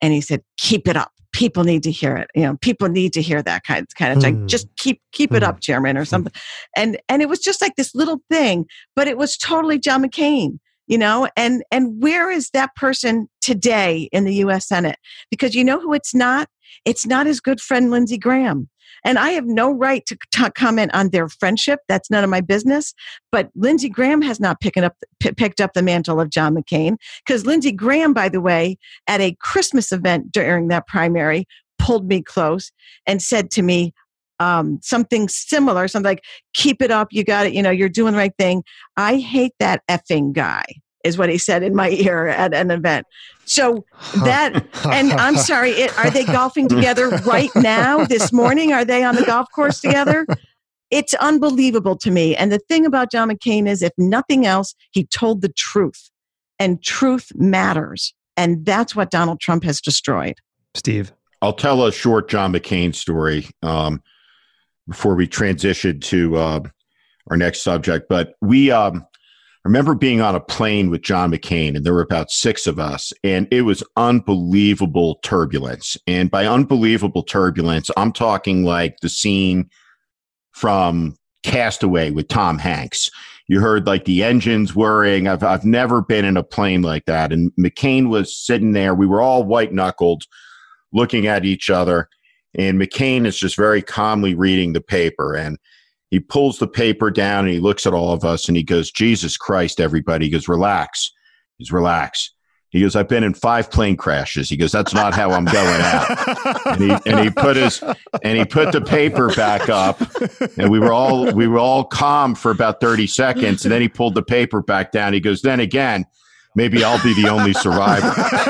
And he said, keep it up. People need to hear it. People need to hear that kind of thing. Just keep it up, Chairman, or something. And it was just like this little thing, but it was totally John McCain, and where is that person today in the U.S. Senate? Because you know who it's not? It's not his good friend, Lindsey Graham. And I have no right to comment on their friendship. That's none of my business. But Lindsey Graham has not picked up the mantle of John McCain, because Lindsey Graham, by the way, at a Christmas event during that primary, pulled me close and said to me something similar, something like, keep it up. You got it. You're doing the right thing. I hate that effing guy, is what he said in my ear at an event. So that, and I'm sorry, are they golfing together right now, this morning? Are they on the golf course together? It's unbelievable to me. And the thing about John McCain is, if nothing else, he told the truth, and truth matters. And that's what Donald Trump has destroyed. Steve? I'll tell a short John McCain story before we transition to our next subject. But I remember being on a plane with John McCain, and there were about 6 of us, and it was unbelievable turbulence. And by unbelievable turbulence, I'm talking like the scene from Castaway with Tom Hanks. You heard like the engines whirring. I've never been in a plane like that. And McCain was sitting there. We were all white-knuckled looking at each other, and McCain is just very calmly reading the paper. And he pulls the paper down and he looks at all of us and he goes, Jesus Christ, everybody. He goes, relax. He's relax. He goes, I've been in 5 plane crashes. He goes, that's not how I'm going out. and he put the paper back up, and we were all calm for about 30 seconds. And then he pulled the paper back down. He goes, then again, maybe I'll be the only survivor.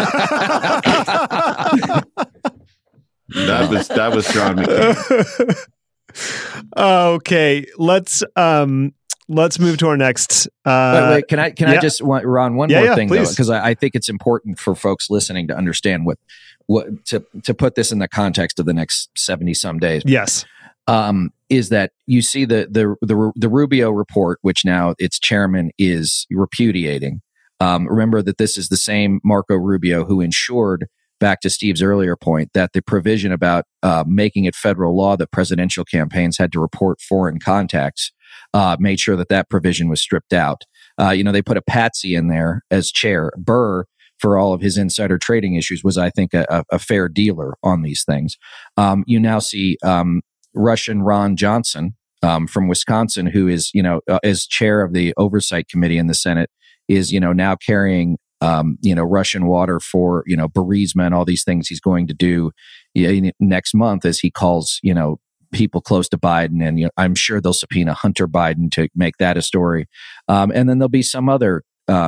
That was John McCain. Okay, let's move to our next. Wait, can I just Ron, one more thing, please. though, because I think it's important for folks listening to understand what to put this in the context of the next 70 some days. Yes, is that you see the Rubio report, which now its chairman is repudiating. Remember that this is the same Marco Rubio who ensured, back to Steve's earlier point, that the provision about making it federal law that presidential campaigns had to report foreign contacts made sure that provision was stripped out. They put a patsy in there as chair. Burr, for all of his insider trading issues, was, I think, a fair dealer on these things. You now see Russian Ron Johnson from Wisconsin, who is, as chair of the Oversight Committee in the Senate, is, now carrying Russian water for, Burisma and all these things he's going to do next month, as he calls, people close to Biden. And I'm sure they'll subpoena Hunter Biden to make that a story. And then there'll be some other,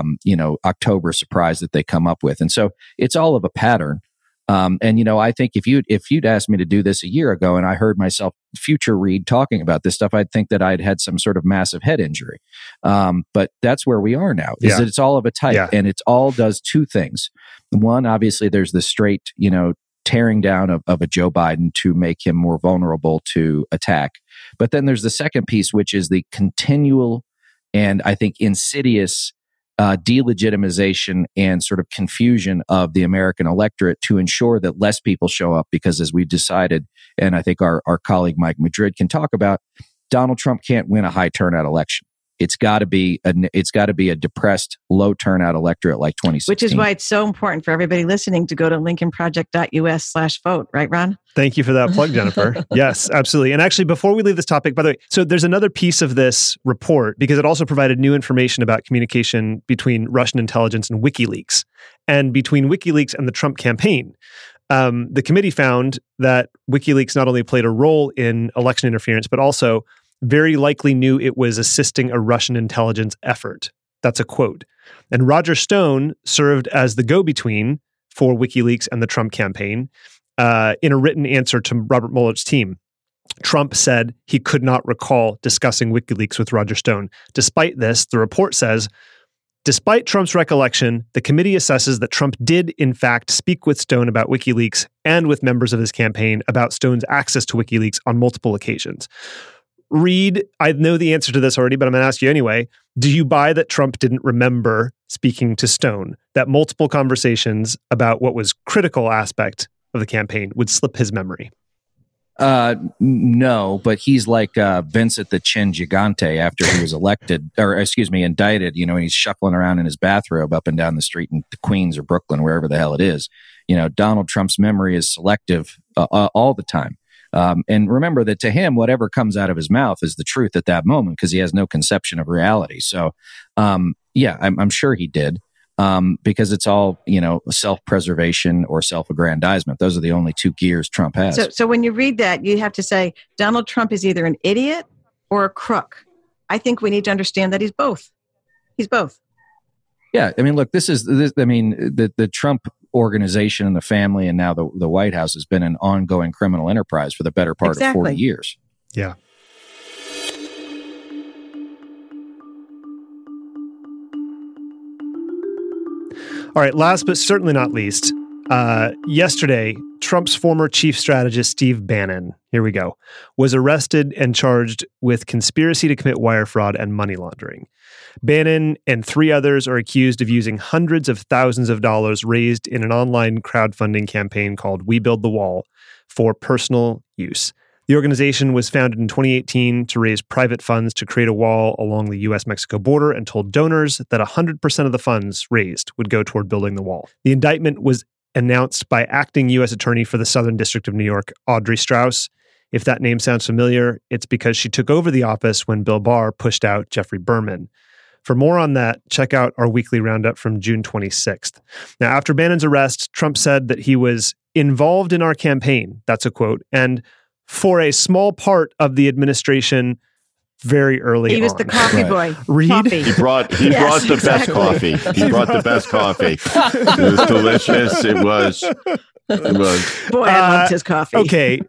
October surprise that they come up with. And so it's all of a pattern. And I think if you'd asked me to do this a year ago and I heard myself future read talking about this stuff, I'd think that I'd had some sort of massive head injury. But that's where we are now, is that it's all of a type, and it all does 2 things. One, obviously there's the straight, tearing down of a Joe Biden to make him more vulnerable to attack. But then there's the second piece, which is the continual and I think insidious delegitimization and sort of confusion of the American electorate to ensure that less people show up, because as we've decided, and I think our colleague Mike Madrid can talk about, Donald Trump can't win a high turnout election. It's got to be a depressed, low turnout electorate like 2016. Which is why it's so important for everybody listening to go to lincolnproject.us/vote, right, Ron? Thank you for that plug, Jennifer. Yes, absolutely. And actually, before we leave this topic, by the way, so there's another piece of this report, because it also provided new information about communication between Russian intelligence and WikiLeaks, and between WikiLeaks and the Trump campaign. The committee found that WikiLeaks not only played a role in election interference, but also very likely knew it was assisting a Russian intelligence effort. That's a quote. And Roger Stone served as the go-between for WikiLeaks and the Trump campaign in a written answer to Robert Mueller's team. Trump said he could not recall discussing WikiLeaks with Roger Stone. Despite this, the report says, despite Trump's recollection, the committee assesses that Trump did, in fact, speak with Stone about WikiLeaks and with members of his campaign about Stone's access to WikiLeaks on multiple occasions. Reed, I know the answer to this already, but I'm going to ask you anyway. Do you buy that Trump didn't remember speaking to Stone, that multiple conversations about what was critical aspect of the campaign would slip his memory? No, but he's like Vincent the Chin Gigante after he was indicted, and he's shuffling around in his bathrobe up and down the street in Queens or Brooklyn, wherever the hell it is. Donald Trump's memory is selective all the time. And remember that to him, whatever comes out of his mouth is the truth at that moment because he has no conception of reality. So, I'm sure he did. Because it's all, self-preservation or self-aggrandizement. Those are the only two gears Trump has. So when you read that, you have to say Donald Trump is either an idiot or a crook. I think we need to understand that he's both. He's both. Yeah. I mean, look, the Trump organization and the family and now the White House has been an ongoing criminal enterprise for the better part of 40 years. Yeah. All right, last but certainly not least, yesterday, Trump's former chief strategist, Steve Bannon, here we go, was arrested and charged with conspiracy to commit wire fraud and money laundering. Bannon and 3 others are accused of using hundreds of thousands of dollars raised in an online crowdfunding campaign called We Build the Wall for personal use. The organization was founded in 2018 to raise private funds to create a wall along the U.S.-Mexico border and told donors that 100% of the funds raised would go toward building the wall. The indictment was announced by acting U.S. Attorney for the Southern District of New York, Audrey Strauss. If that name sounds familiar, it's because she took over the office when Bill Barr pushed out Jeffrey Berman. For more on that, check out our weekly roundup from June 26th. Now, after Bannon's arrest, Trump said that he was involved in our campaign, that's a quote, and for a small part of the administration very early on. He was the coffee boy. Reed? Coffee. He brought the best coffee. He brought the best coffee. It was delicious. It was. Boy, I loved his coffee. Okay.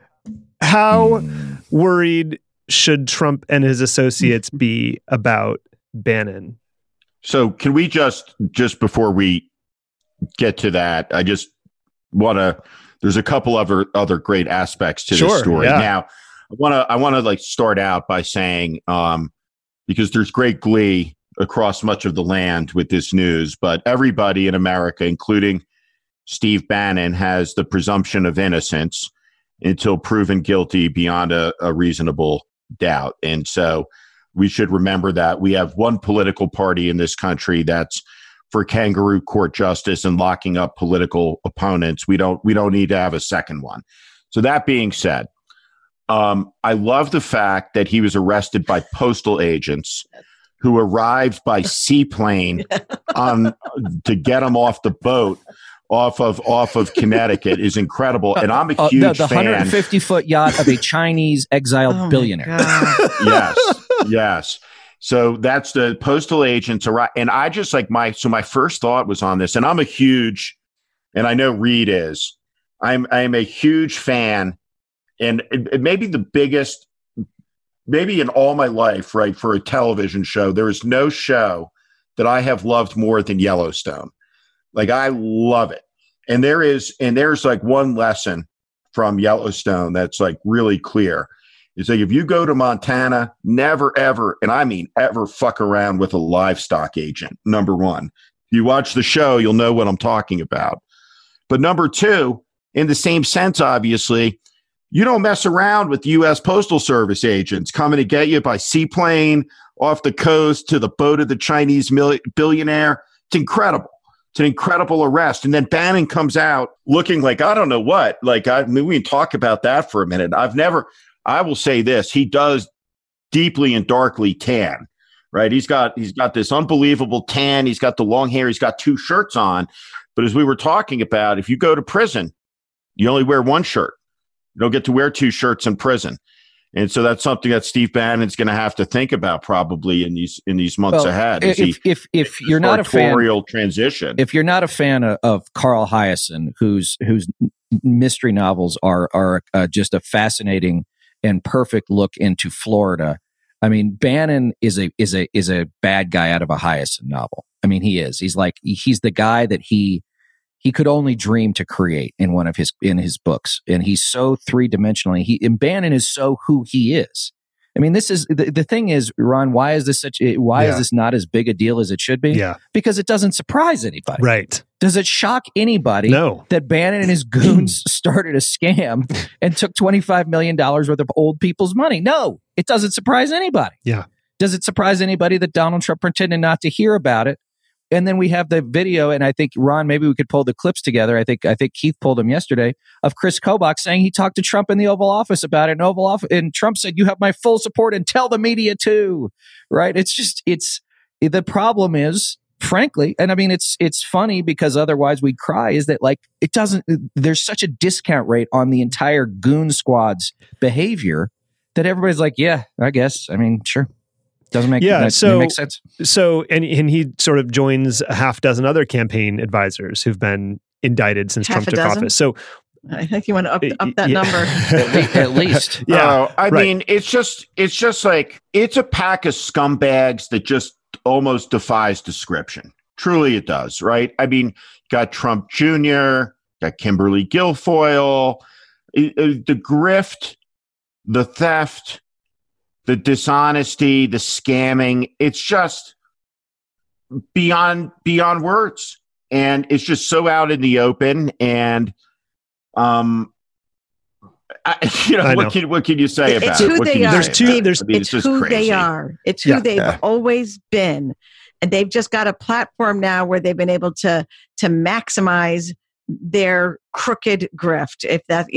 How worried should Trump and his associates be about Bannon? So can we just before we get to that, I just want to, there's a couple other great aspects to this story. Yeah. Now, I want to start out by saying, because there's great glee across much of the land with this news, but everybody in America, including Steve Bannon, has the presumption of innocence until proven guilty beyond a reasonable doubt. And so we should remember that we have one political party in this country that's for kangaroo court justice and locking up political opponents. We don't need to have a second one. So that being said, I love the fact that he was arrested by postal agents who arrived by seaplane to get him off the boat off of Connecticut is incredible. And I'm a huge the fan. 150-foot yacht of a Chinese exiled billionaire. Yes. So that's the postal agents arrive. And I just my first thought was on this, and I'm a huge, and I know Reed is, I'm a huge fan, and it may be the biggest, maybe in all my life, right, for a television show. There is no show that I have loved more than Yellowstone. I love it. And there's one lesson from Yellowstone that's really clear. It's if you go to Montana, never, ever, and I mean ever, fuck around with a livestock agent, number one. If you watch the show, you'll know what I'm talking about. But number two, in the same sense, obviously, you don't mess around with U.S. Postal Service agents coming to get you by seaplane off the coast to the boat of the Chinese billionaire. It's incredible. It's an incredible arrest. And then Bannon comes out looking like, I don't know what. We can talk about that for a minute. I will say this, he does deeply and darkly tan, right? He's got this unbelievable tan. He's got the long hair. He's got 2 shirts on. But as we were talking about, if you go to prison, you only wear 1 shirt. You don't get to wear 2 shirts in prison. And so that's something that Steve Bannon's going to have to think about probably in these months ahead. If you're not a fan, transition. If you're not a fan of Carl Hiaasen, whose mystery novels are just a fascinating and perfect look into Florida. I mean, Bannon is a bad guy out of a Hiaasen novel. I mean, he is. He's the guy that he could only dream to create in his books, and he's so 3-dimensionally. And Bannon is so who he is. I mean, this is the thing is, Ron, why is this is this not as big a deal as it should be? Yeah. Because it doesn't surprise anybody. Right. Does it shock anybody that Bannon and his goons started a scam and took $25 million worth of old people's money? No, it doesn't surprise anybody. Yeah. Does it surprise anybody that Donald Trump pretended not to hear about it? And then we have the video, and I think, Ron, maybe we could pull the clips together. I think Keith pulled them yesterday of Chris Kobach saying he talked to Trump in the Oval Office about it. And Trump said, "You have my full support, and tell the media too." Right? The problem is, frankly, and I mean, it's funny because otherwise we'd cry, is that like, there's such a discount rate on the entire goon squad's behavior that everybody's like, yeah, I guess. I mean, sure. Doesn't make it makes sense. So, and he sort of joins a half dozen other campaign advisors who've been indicted since Trump took office. So, I think you want to up that number at least. Yeah, I mean, it's just like it's a pack of scumbags that just almost defies description. Truly, it does. Right? I mean, got Trump Jr., got Kimberly Guilfoyle, the grift, the theft, the dishonesty, the scamming. It's just beyond words. And it's just so out in the open. And, what can you say about it? It's who they are. It's who they are. It's who they've always been. And they've just got a platform now where they've been able to maximize their crooked grift. If that,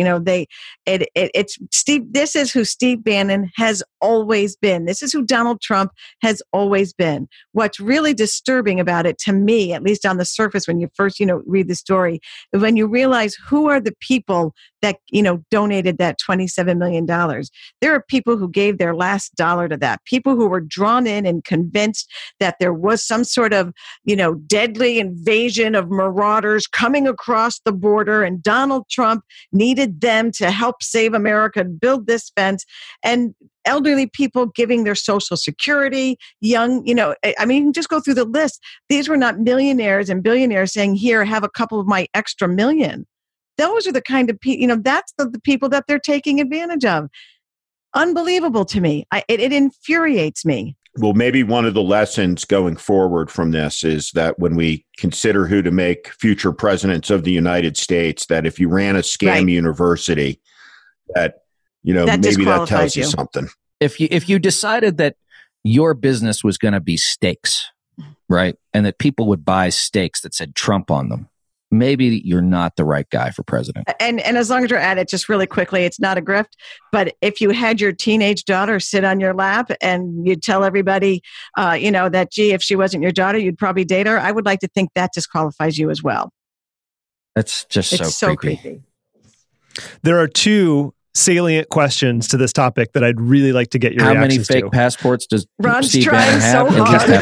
it's Steve. This is who Steve Bannon has always been. This is who Donald Trump has always been. What's really disturbing about it, to me, at least on the surface, when you first, read the story, when you realize who are the people that, donated that $27 million. There are people who gave their last dollar to that. People who were drawn in and convinced that there was some sort of, deadly invasion of marauders coming across the border, and Donald Trump needed them to help save America and build this fence. And elderly people giving their Social Security, young, just go through the list. These were not millionaires and billionaires saying, "Here, have a couple of my extra million." Those are the kind of people, that's the people that they're taking advantage of. Unbelievable to me. It infuriates me. Well, maybe one of the lessons going forward from this is that when we consider who to make future presidents of the United States, that if you ran a scam university, that maybe that tells you something. If you decided that your business was going to be steaks, right, and that people would buy steaks that said Trump on them, maybe you're not the right guy for president. And as long as you're at it, just really quickly, it's not a grift. But if you had your teenage daughter sit on your lap and you'd tell everybody, that, gee, if she wasn't your daughter, you'd probably date her, I would like to think that disqualifies you as well. It's just so creepy. There are two salient questions to this topic that I'd really like to get your reactions to. How many fake passports does Ron's Steve trying Bannon have? so At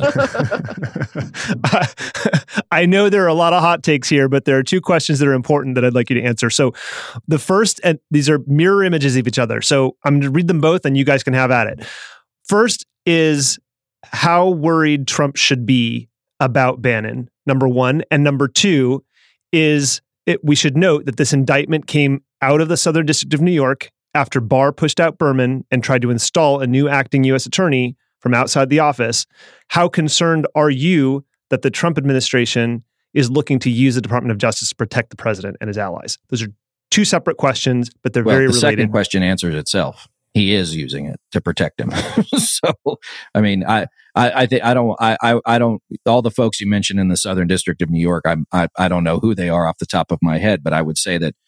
least half a dozen. I know there are a lot of hot takes here, but there are two questions that are important that I'd like you to answer. So the first, and these are mirror images of each other. So I'm going to read them both and you guys can have at it. First is how worried Trump should be about Bannon, number one. And number two is we should note that this indictment came out of the Southern District of New York after Barr pushed out Berman and tried to install a new acting U.S. attorney from outside the office. How concerned are you that the Trump administration is looking to use the Department of Justice to protect the president and his allies? Those are two separate questions, but they're very related. The second question answers itself. He is using it to protect him. So, I mean, I don't. All the folks you mentioned in the Southern District of New York, I don't know who they are off the top of my head, but I would say that,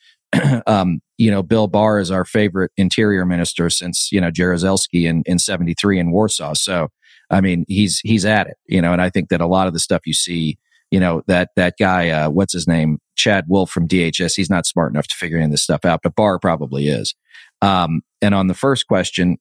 Bill Barr is our favorite interior minister since Jaruzelski in '73 in Warsaw. So, I mean, he's at it, and I think that a lot of the stuff you see, that guy, what's his name, Chad Wolf from DHS, he's not smart enough to figure any of this stuff out, but Barr probably is. And on the first question,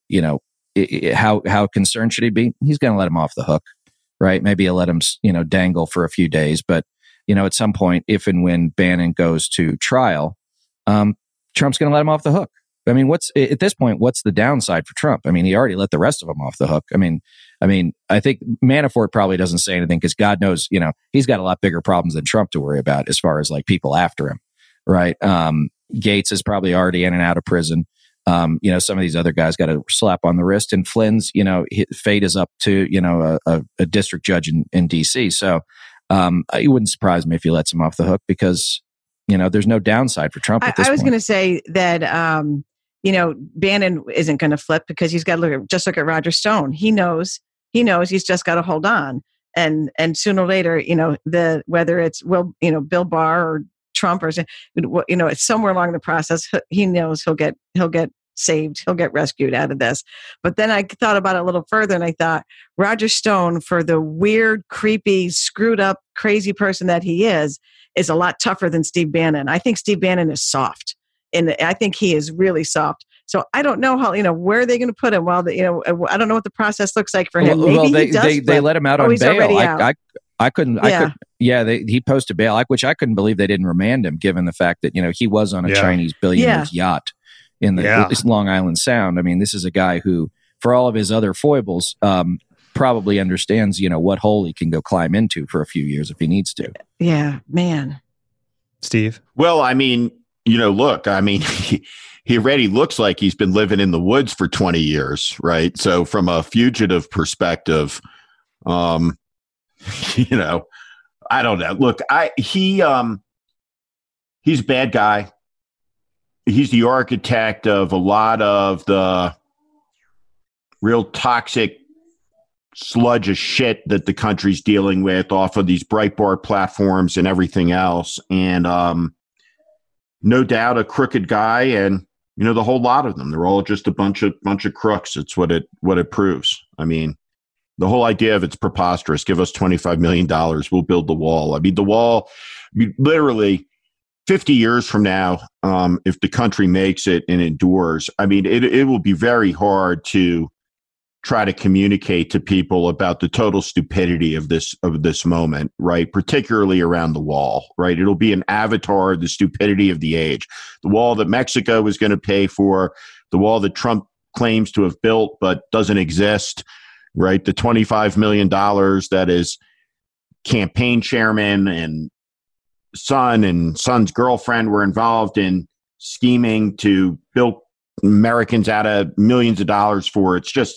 how concerned should he be? He's going to let him off the hook, right? Maybe he'll let him, dangle for a few days. But, at some point, if and when Bannon goes to trial, Trump's going to let him off the hook. I mean, at this point, what's the downside for Trump? I mean, he already let the rest of them off the hook. I mean, I think Manafort probably doesn't say anything because God knows, he's got a lot bigger problems than Trump to worry about as far as like people after him, right? Gates is probably already in and out of prison. Some of these other guys got a slap on the wrist, and Flynn's, fate is up to, a district judge in DC. So, it wouldn't surprise me if he lets him off the hook because, there's no downside for Trump at this point. I was going to say that, Bannon isn't going to flip because he's got to look at Roger Stone. He knows he's just got to hold on. And sooner or later, whether it's Bill Barr or Trump or it's somewhere along the process, he knows he'll get saved, he'll get rescued out of this. But then I thought about it a little further, and I thought Roger Stone, for the weird, creepy, screwed up, crazy person that he is a lot tougher than Steve Bannon. I think Steve Bannon is soft, and I think he is really soft. So I don't know how, where are they going to put him? Well, I don't know what the process looks like for him. Maybe they let him out on bail. He posted bail, which I couldn't believe they didn't remand him, given the fact that, he was on a Chinese billionaire's yacht in the Long Island Sound. I mean, this is a guy who, for all of his other foibles, probably understands, what hole he can go climb into for a few years if he needs to. Yeah, man. Steve? Well, I mean, look, he already looks like he's been living in the woods for 20 years, right? So from a fugitive perspective, I don't know. Look, he's a bad guy. He's the architect of a lot of the real toxic sludge of shit that the country's dealing with off of these Breitbart platforms and everything else. And no doubt a crooked guy, and the whole lot of them. They're all just a bunch of crooks. It's what it proves. I mean, the whole idea of it's preposterous. Give us $25 million, we'll build the wall. I mean, the wall, literally 50 years from now, if the country makes it and endures, I mean, it will be very hard to try to communicate to people about the total stupidity of this moment, right? Particularly around the wall, right? It'll be an avatar of the stupidity of the age. The wall that Mexico was going to pay for, the wall that Trump claims to have built but doesn't exist, right? The $25 million that his campaign chairman and son's girlfriend were involved in scheming to build Americans out of millions of dollars for. It's just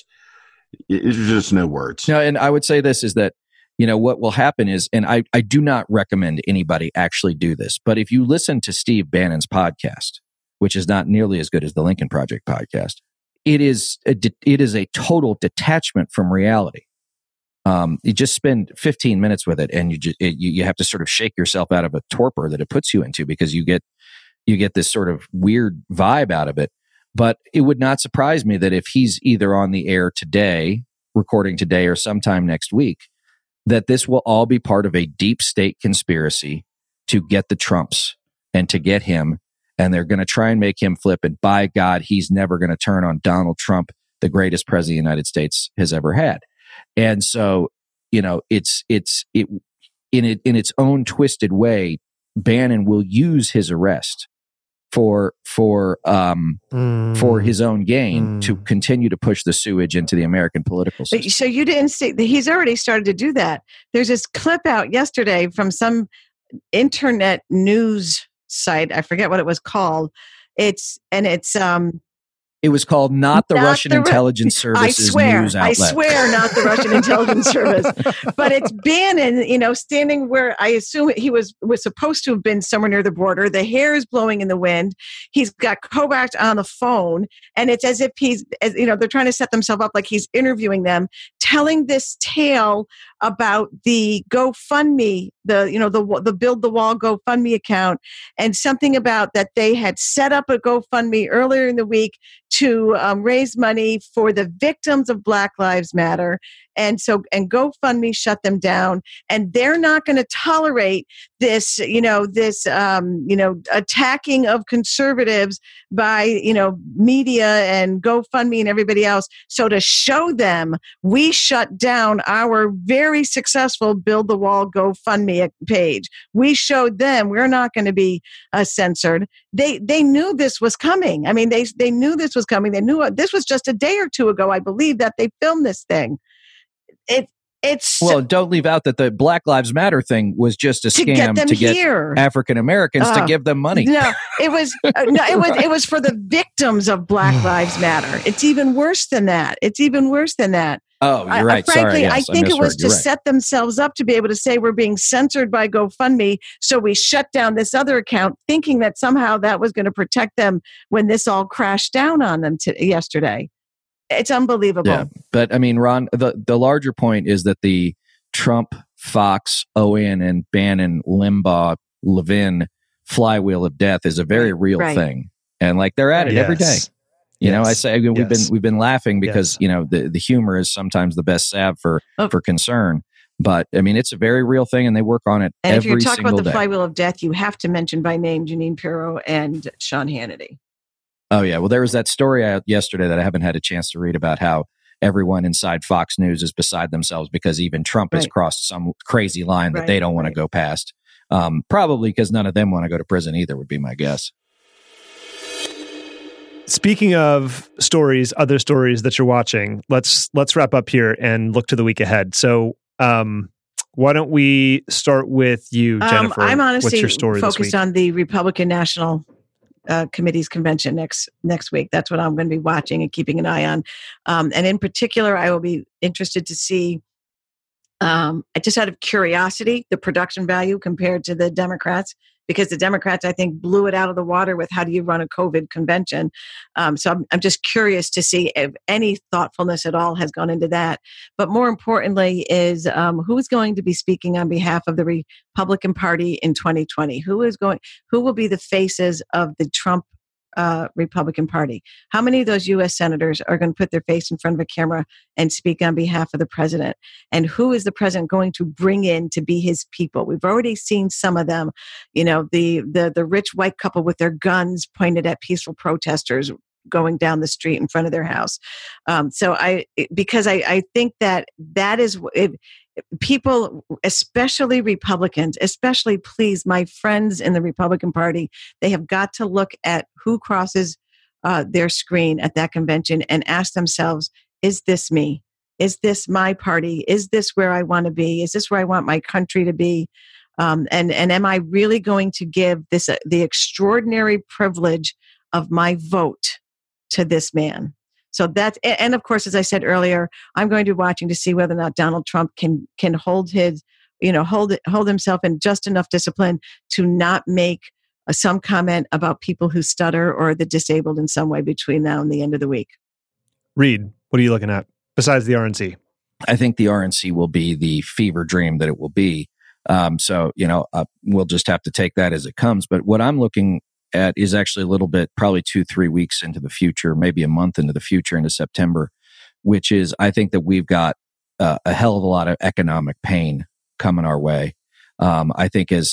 no words. No, and I would say this is that, what will happen is, and I do not recommend anybody actually do this, but if you listen to Steve Bannon's podcast, which is not nearly as good as the Lincoln Project podcast, it is a total detachment from reality. You just spend 15 minutes with it, and you have to sort of shake yourself out of a torpor that it puts you into, because you get this sort of weird vibe out of it. But it would not surprise me that if he's either on the air today, recording today, or sometime next week, that this will all be part of a deep state conspiracy to get the Trumps and to get him. And they're going to try and make him flip. And by God, he's never going to turn on Donald Trump, the greatest president the United States has ever had. And so, it's in its own twisted way, Bannon will use his arrest for his own gain to continue to push the sewage into the American political system. So you didn't see, he's already started to do that. There's this clip out yesterday from some internet news site. I forget what it was called. It was called not the Russian Intelligence Service's news outlet. I swear, not the Russian Intelligence Service. But it's Bannon, standing where I assume he was supposed to have been, somewhere near the border. The hair is blowing in the wind. He's got Kobach on the phone, and it's as if they're trying to set themselves up like he's interviewing them, telling this tale about the GoFundMe, the Build the Wall GoFundMe account, and something about that they had set up a GoFundMe earlier in the week to raise money for the victims of Black Lives Matter. And GoFundMe shut them down, and they're not going to tolerate this, attacking of conservatives by, media and GoFundMe and everybody else. So to show them, we shut down our very successful Build the Wall GoFundMe page. We showed them we're not going to be censored. They knew this was coming. I mean, they knew this was coming. They knew this was just a day or two ago, I believe, that they filmed this thing. don't leave out that the Black Lives Matter thing was just a scam to get African Americans to give them money. No, it was it was for the victims of Black Lives Matter. It's even worse than that. Oh, you're right. Frankly, Sorry, yes, I think it was to set themselves up to be able to say we're being censored by GoFundMe, so we shut down this other account, thinking that somehow that was going to protect them when this all crashed down on them yesterday. It's unbelievable. Yeah, but I mean, Ron, the larger point is that the Trump, Fox, Owen, and Bannon, Limbaugh, Levin flywheel of death is a very real thing, and like they're at it every day. You know, I say we've been laughing because you know the humor is sometimes the best salve for concern. But I mean, it's a very real thing, and they work on it every single day. And if you talk about the flywheel of death, you have to mention by name Jeanine Pirro and Sean Hannity. Oh, yeah. Well, there was that story out yesterday that I haven't had a chance to read about how everyone inside Fox News is beside themselves because even Trump has crossed some crazy line that they don't want to go past. Probably because none of them want to go to prison either, would be my guess. Speaking of stories, other stories that you're watching, let's wrap up here and look to the week ahead. So why don't we start with you, Jennifer? I'm honestly What's your story focused on the Republican National Committee's convention next week. That's what I'm going to be watching and keeping an eye on. And in particular, I will be interested to see, just out of curiosity, the production value compared to the Democrats, because the Democrats, I think, blew it out of the water with how do you run a COVID convention. So I'm just curious to see if any thoughtfulness at all has gone into that. But more importantly is who is going to be speaking on behalf of the Republican Party in 2020? Who will be the faces of the Trump Republican Party? How many of those U.S. senators are going to put their face in front of a camera and speak on behalf of the president? And who is the president going to bring in to be his people? We've already seen some of them, you know, the rich white couple with their guns pointed at peaceful protesters going down the street in front of their house. So I think that is people, especially Republicans, especially please, my friends in the Republican Party, they have got to look at who crosses their screen at that convention and ask themselves, is this me? Is this my party? Is this where I want to be? Is this where I want my country to be? And am I really going to give this the extraordinary privilege of my vote to this man? So that's, and of course, as I said earlier, I'm going to be watching to see whether or not Donald Trump can hold himself in just enough discipline to not make some comment about people who stutter or the disabled in some way between now and the end of the week. Reed, what are you looking at besides the RNC? I think the RNC will be the fever dream that it will be. So, we'll just have to take that as it comes. But what I'm looking at is actually a little bit, probably 2-3 weeks into the future, maybe a month into the future, into September, which is, I think that we've got a hell of a lot of economic pain coming our way. I think as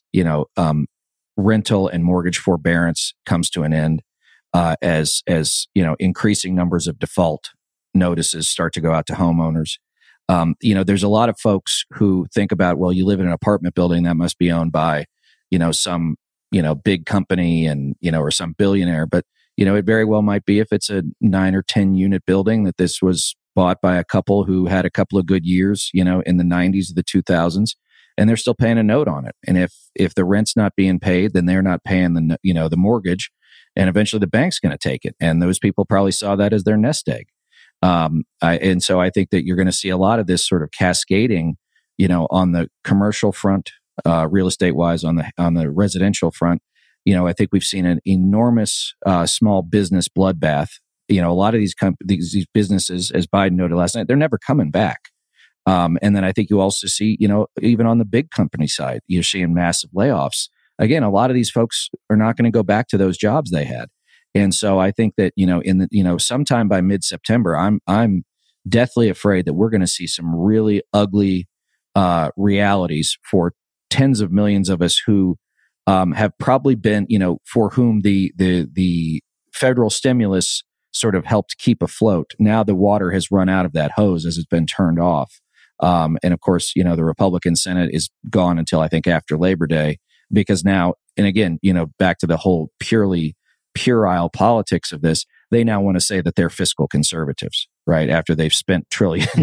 rental and mortgage forbearance comes to an end, as increasing numbers of default notices start to go out to homeowners. There's a lot of folks who think about, well, you live in an apartment building that must be owned by, some big company and, or some billionaire. But, it very well might be, if it's a 9 or 10 unit building, that this was bought by a couple who had a couple of good years, in the 90s or the 2000s, and they're still paying a note on it. And if the rent's not being paid, then they're not paying the mortgage, and eventually the bank's going to take it. And those people probably saw that as their nest egg. And so I think that you're going to see a lot of this sort of cascading, on the commercial front, real estate wise, on the residential front. I think we've seen an enormous small business bloodbath. A lot of these businesses, as Biden noted last night, they're never coming back. And then I think you also see, even on the big company side, you're seeing massive layoffs. Again, a lot of these folks are not going to go back to those jobs they had. And so I think that, sometime by mid-September, I'm deathly afraid that we're going to see some really ugly realities for tens of millions of us who have probably been, for whom the federal stimulus sort of helped keep afloat. Now the water has run out of that hose as it's been turned off. And of course, the Republican Senate is gone until I think after Labor Day, because now, and again, back to the whole puerile politics of this, they now want to say that they're fiscal conservatives, right? After they've spent trillions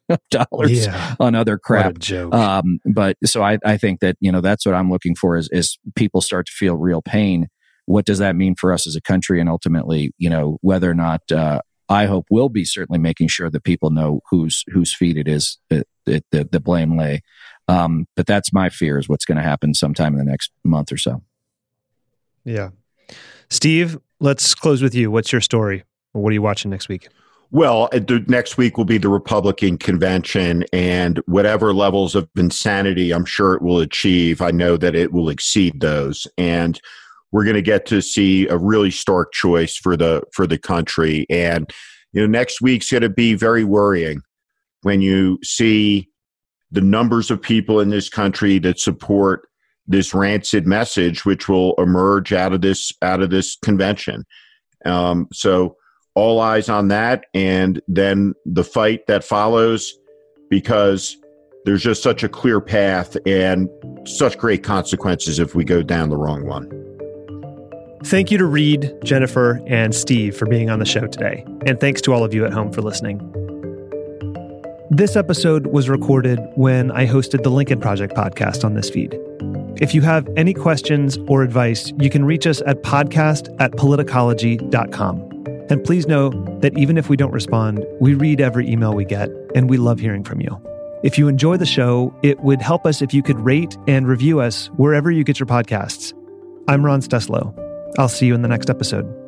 dollars on other crap. What a joke. But so I think that, that's what I'm looking for is people start to feel real pain. What does that mean for us as a country? And ultimately, whether or not, I hope we'll be certainly making sure that people know whose feet it is the blame lay. But that's my fear is what's going to happen sometime in the next month or so. Yeah. Steve, let's close with you. What's your story? What are you watching next week? Well, the next week will be the Republican convention, and whatever levels of insanity I'm sure it will achieve, I know that it will exceed those. And we're going to get to see a really stark choice for the country. And, next week's going to be very worrying when you see the numbers of people in this country that support this rancid message, which will emerge out of this convention. So all eyes on that, and then the fight that follows, because there's just such a clear path and such great consequences if we go down the wrong one. Thank you to Reed, Jennifer, and Steve for being on the show today. And thanks to all of you at home for listening. This episode was recorded when I hosted the Lincoln Project podcast on this feed. If you have any questions or advice, you can reach us at podcast@politicology.com. And please know that even if we don't respond, we read every email we get, and we love hearing from you. If you enjoy the show, it would help us if you could rate and review us wherever you get your podcasts. I'm Ron Steslow. I'll see you in the next episode.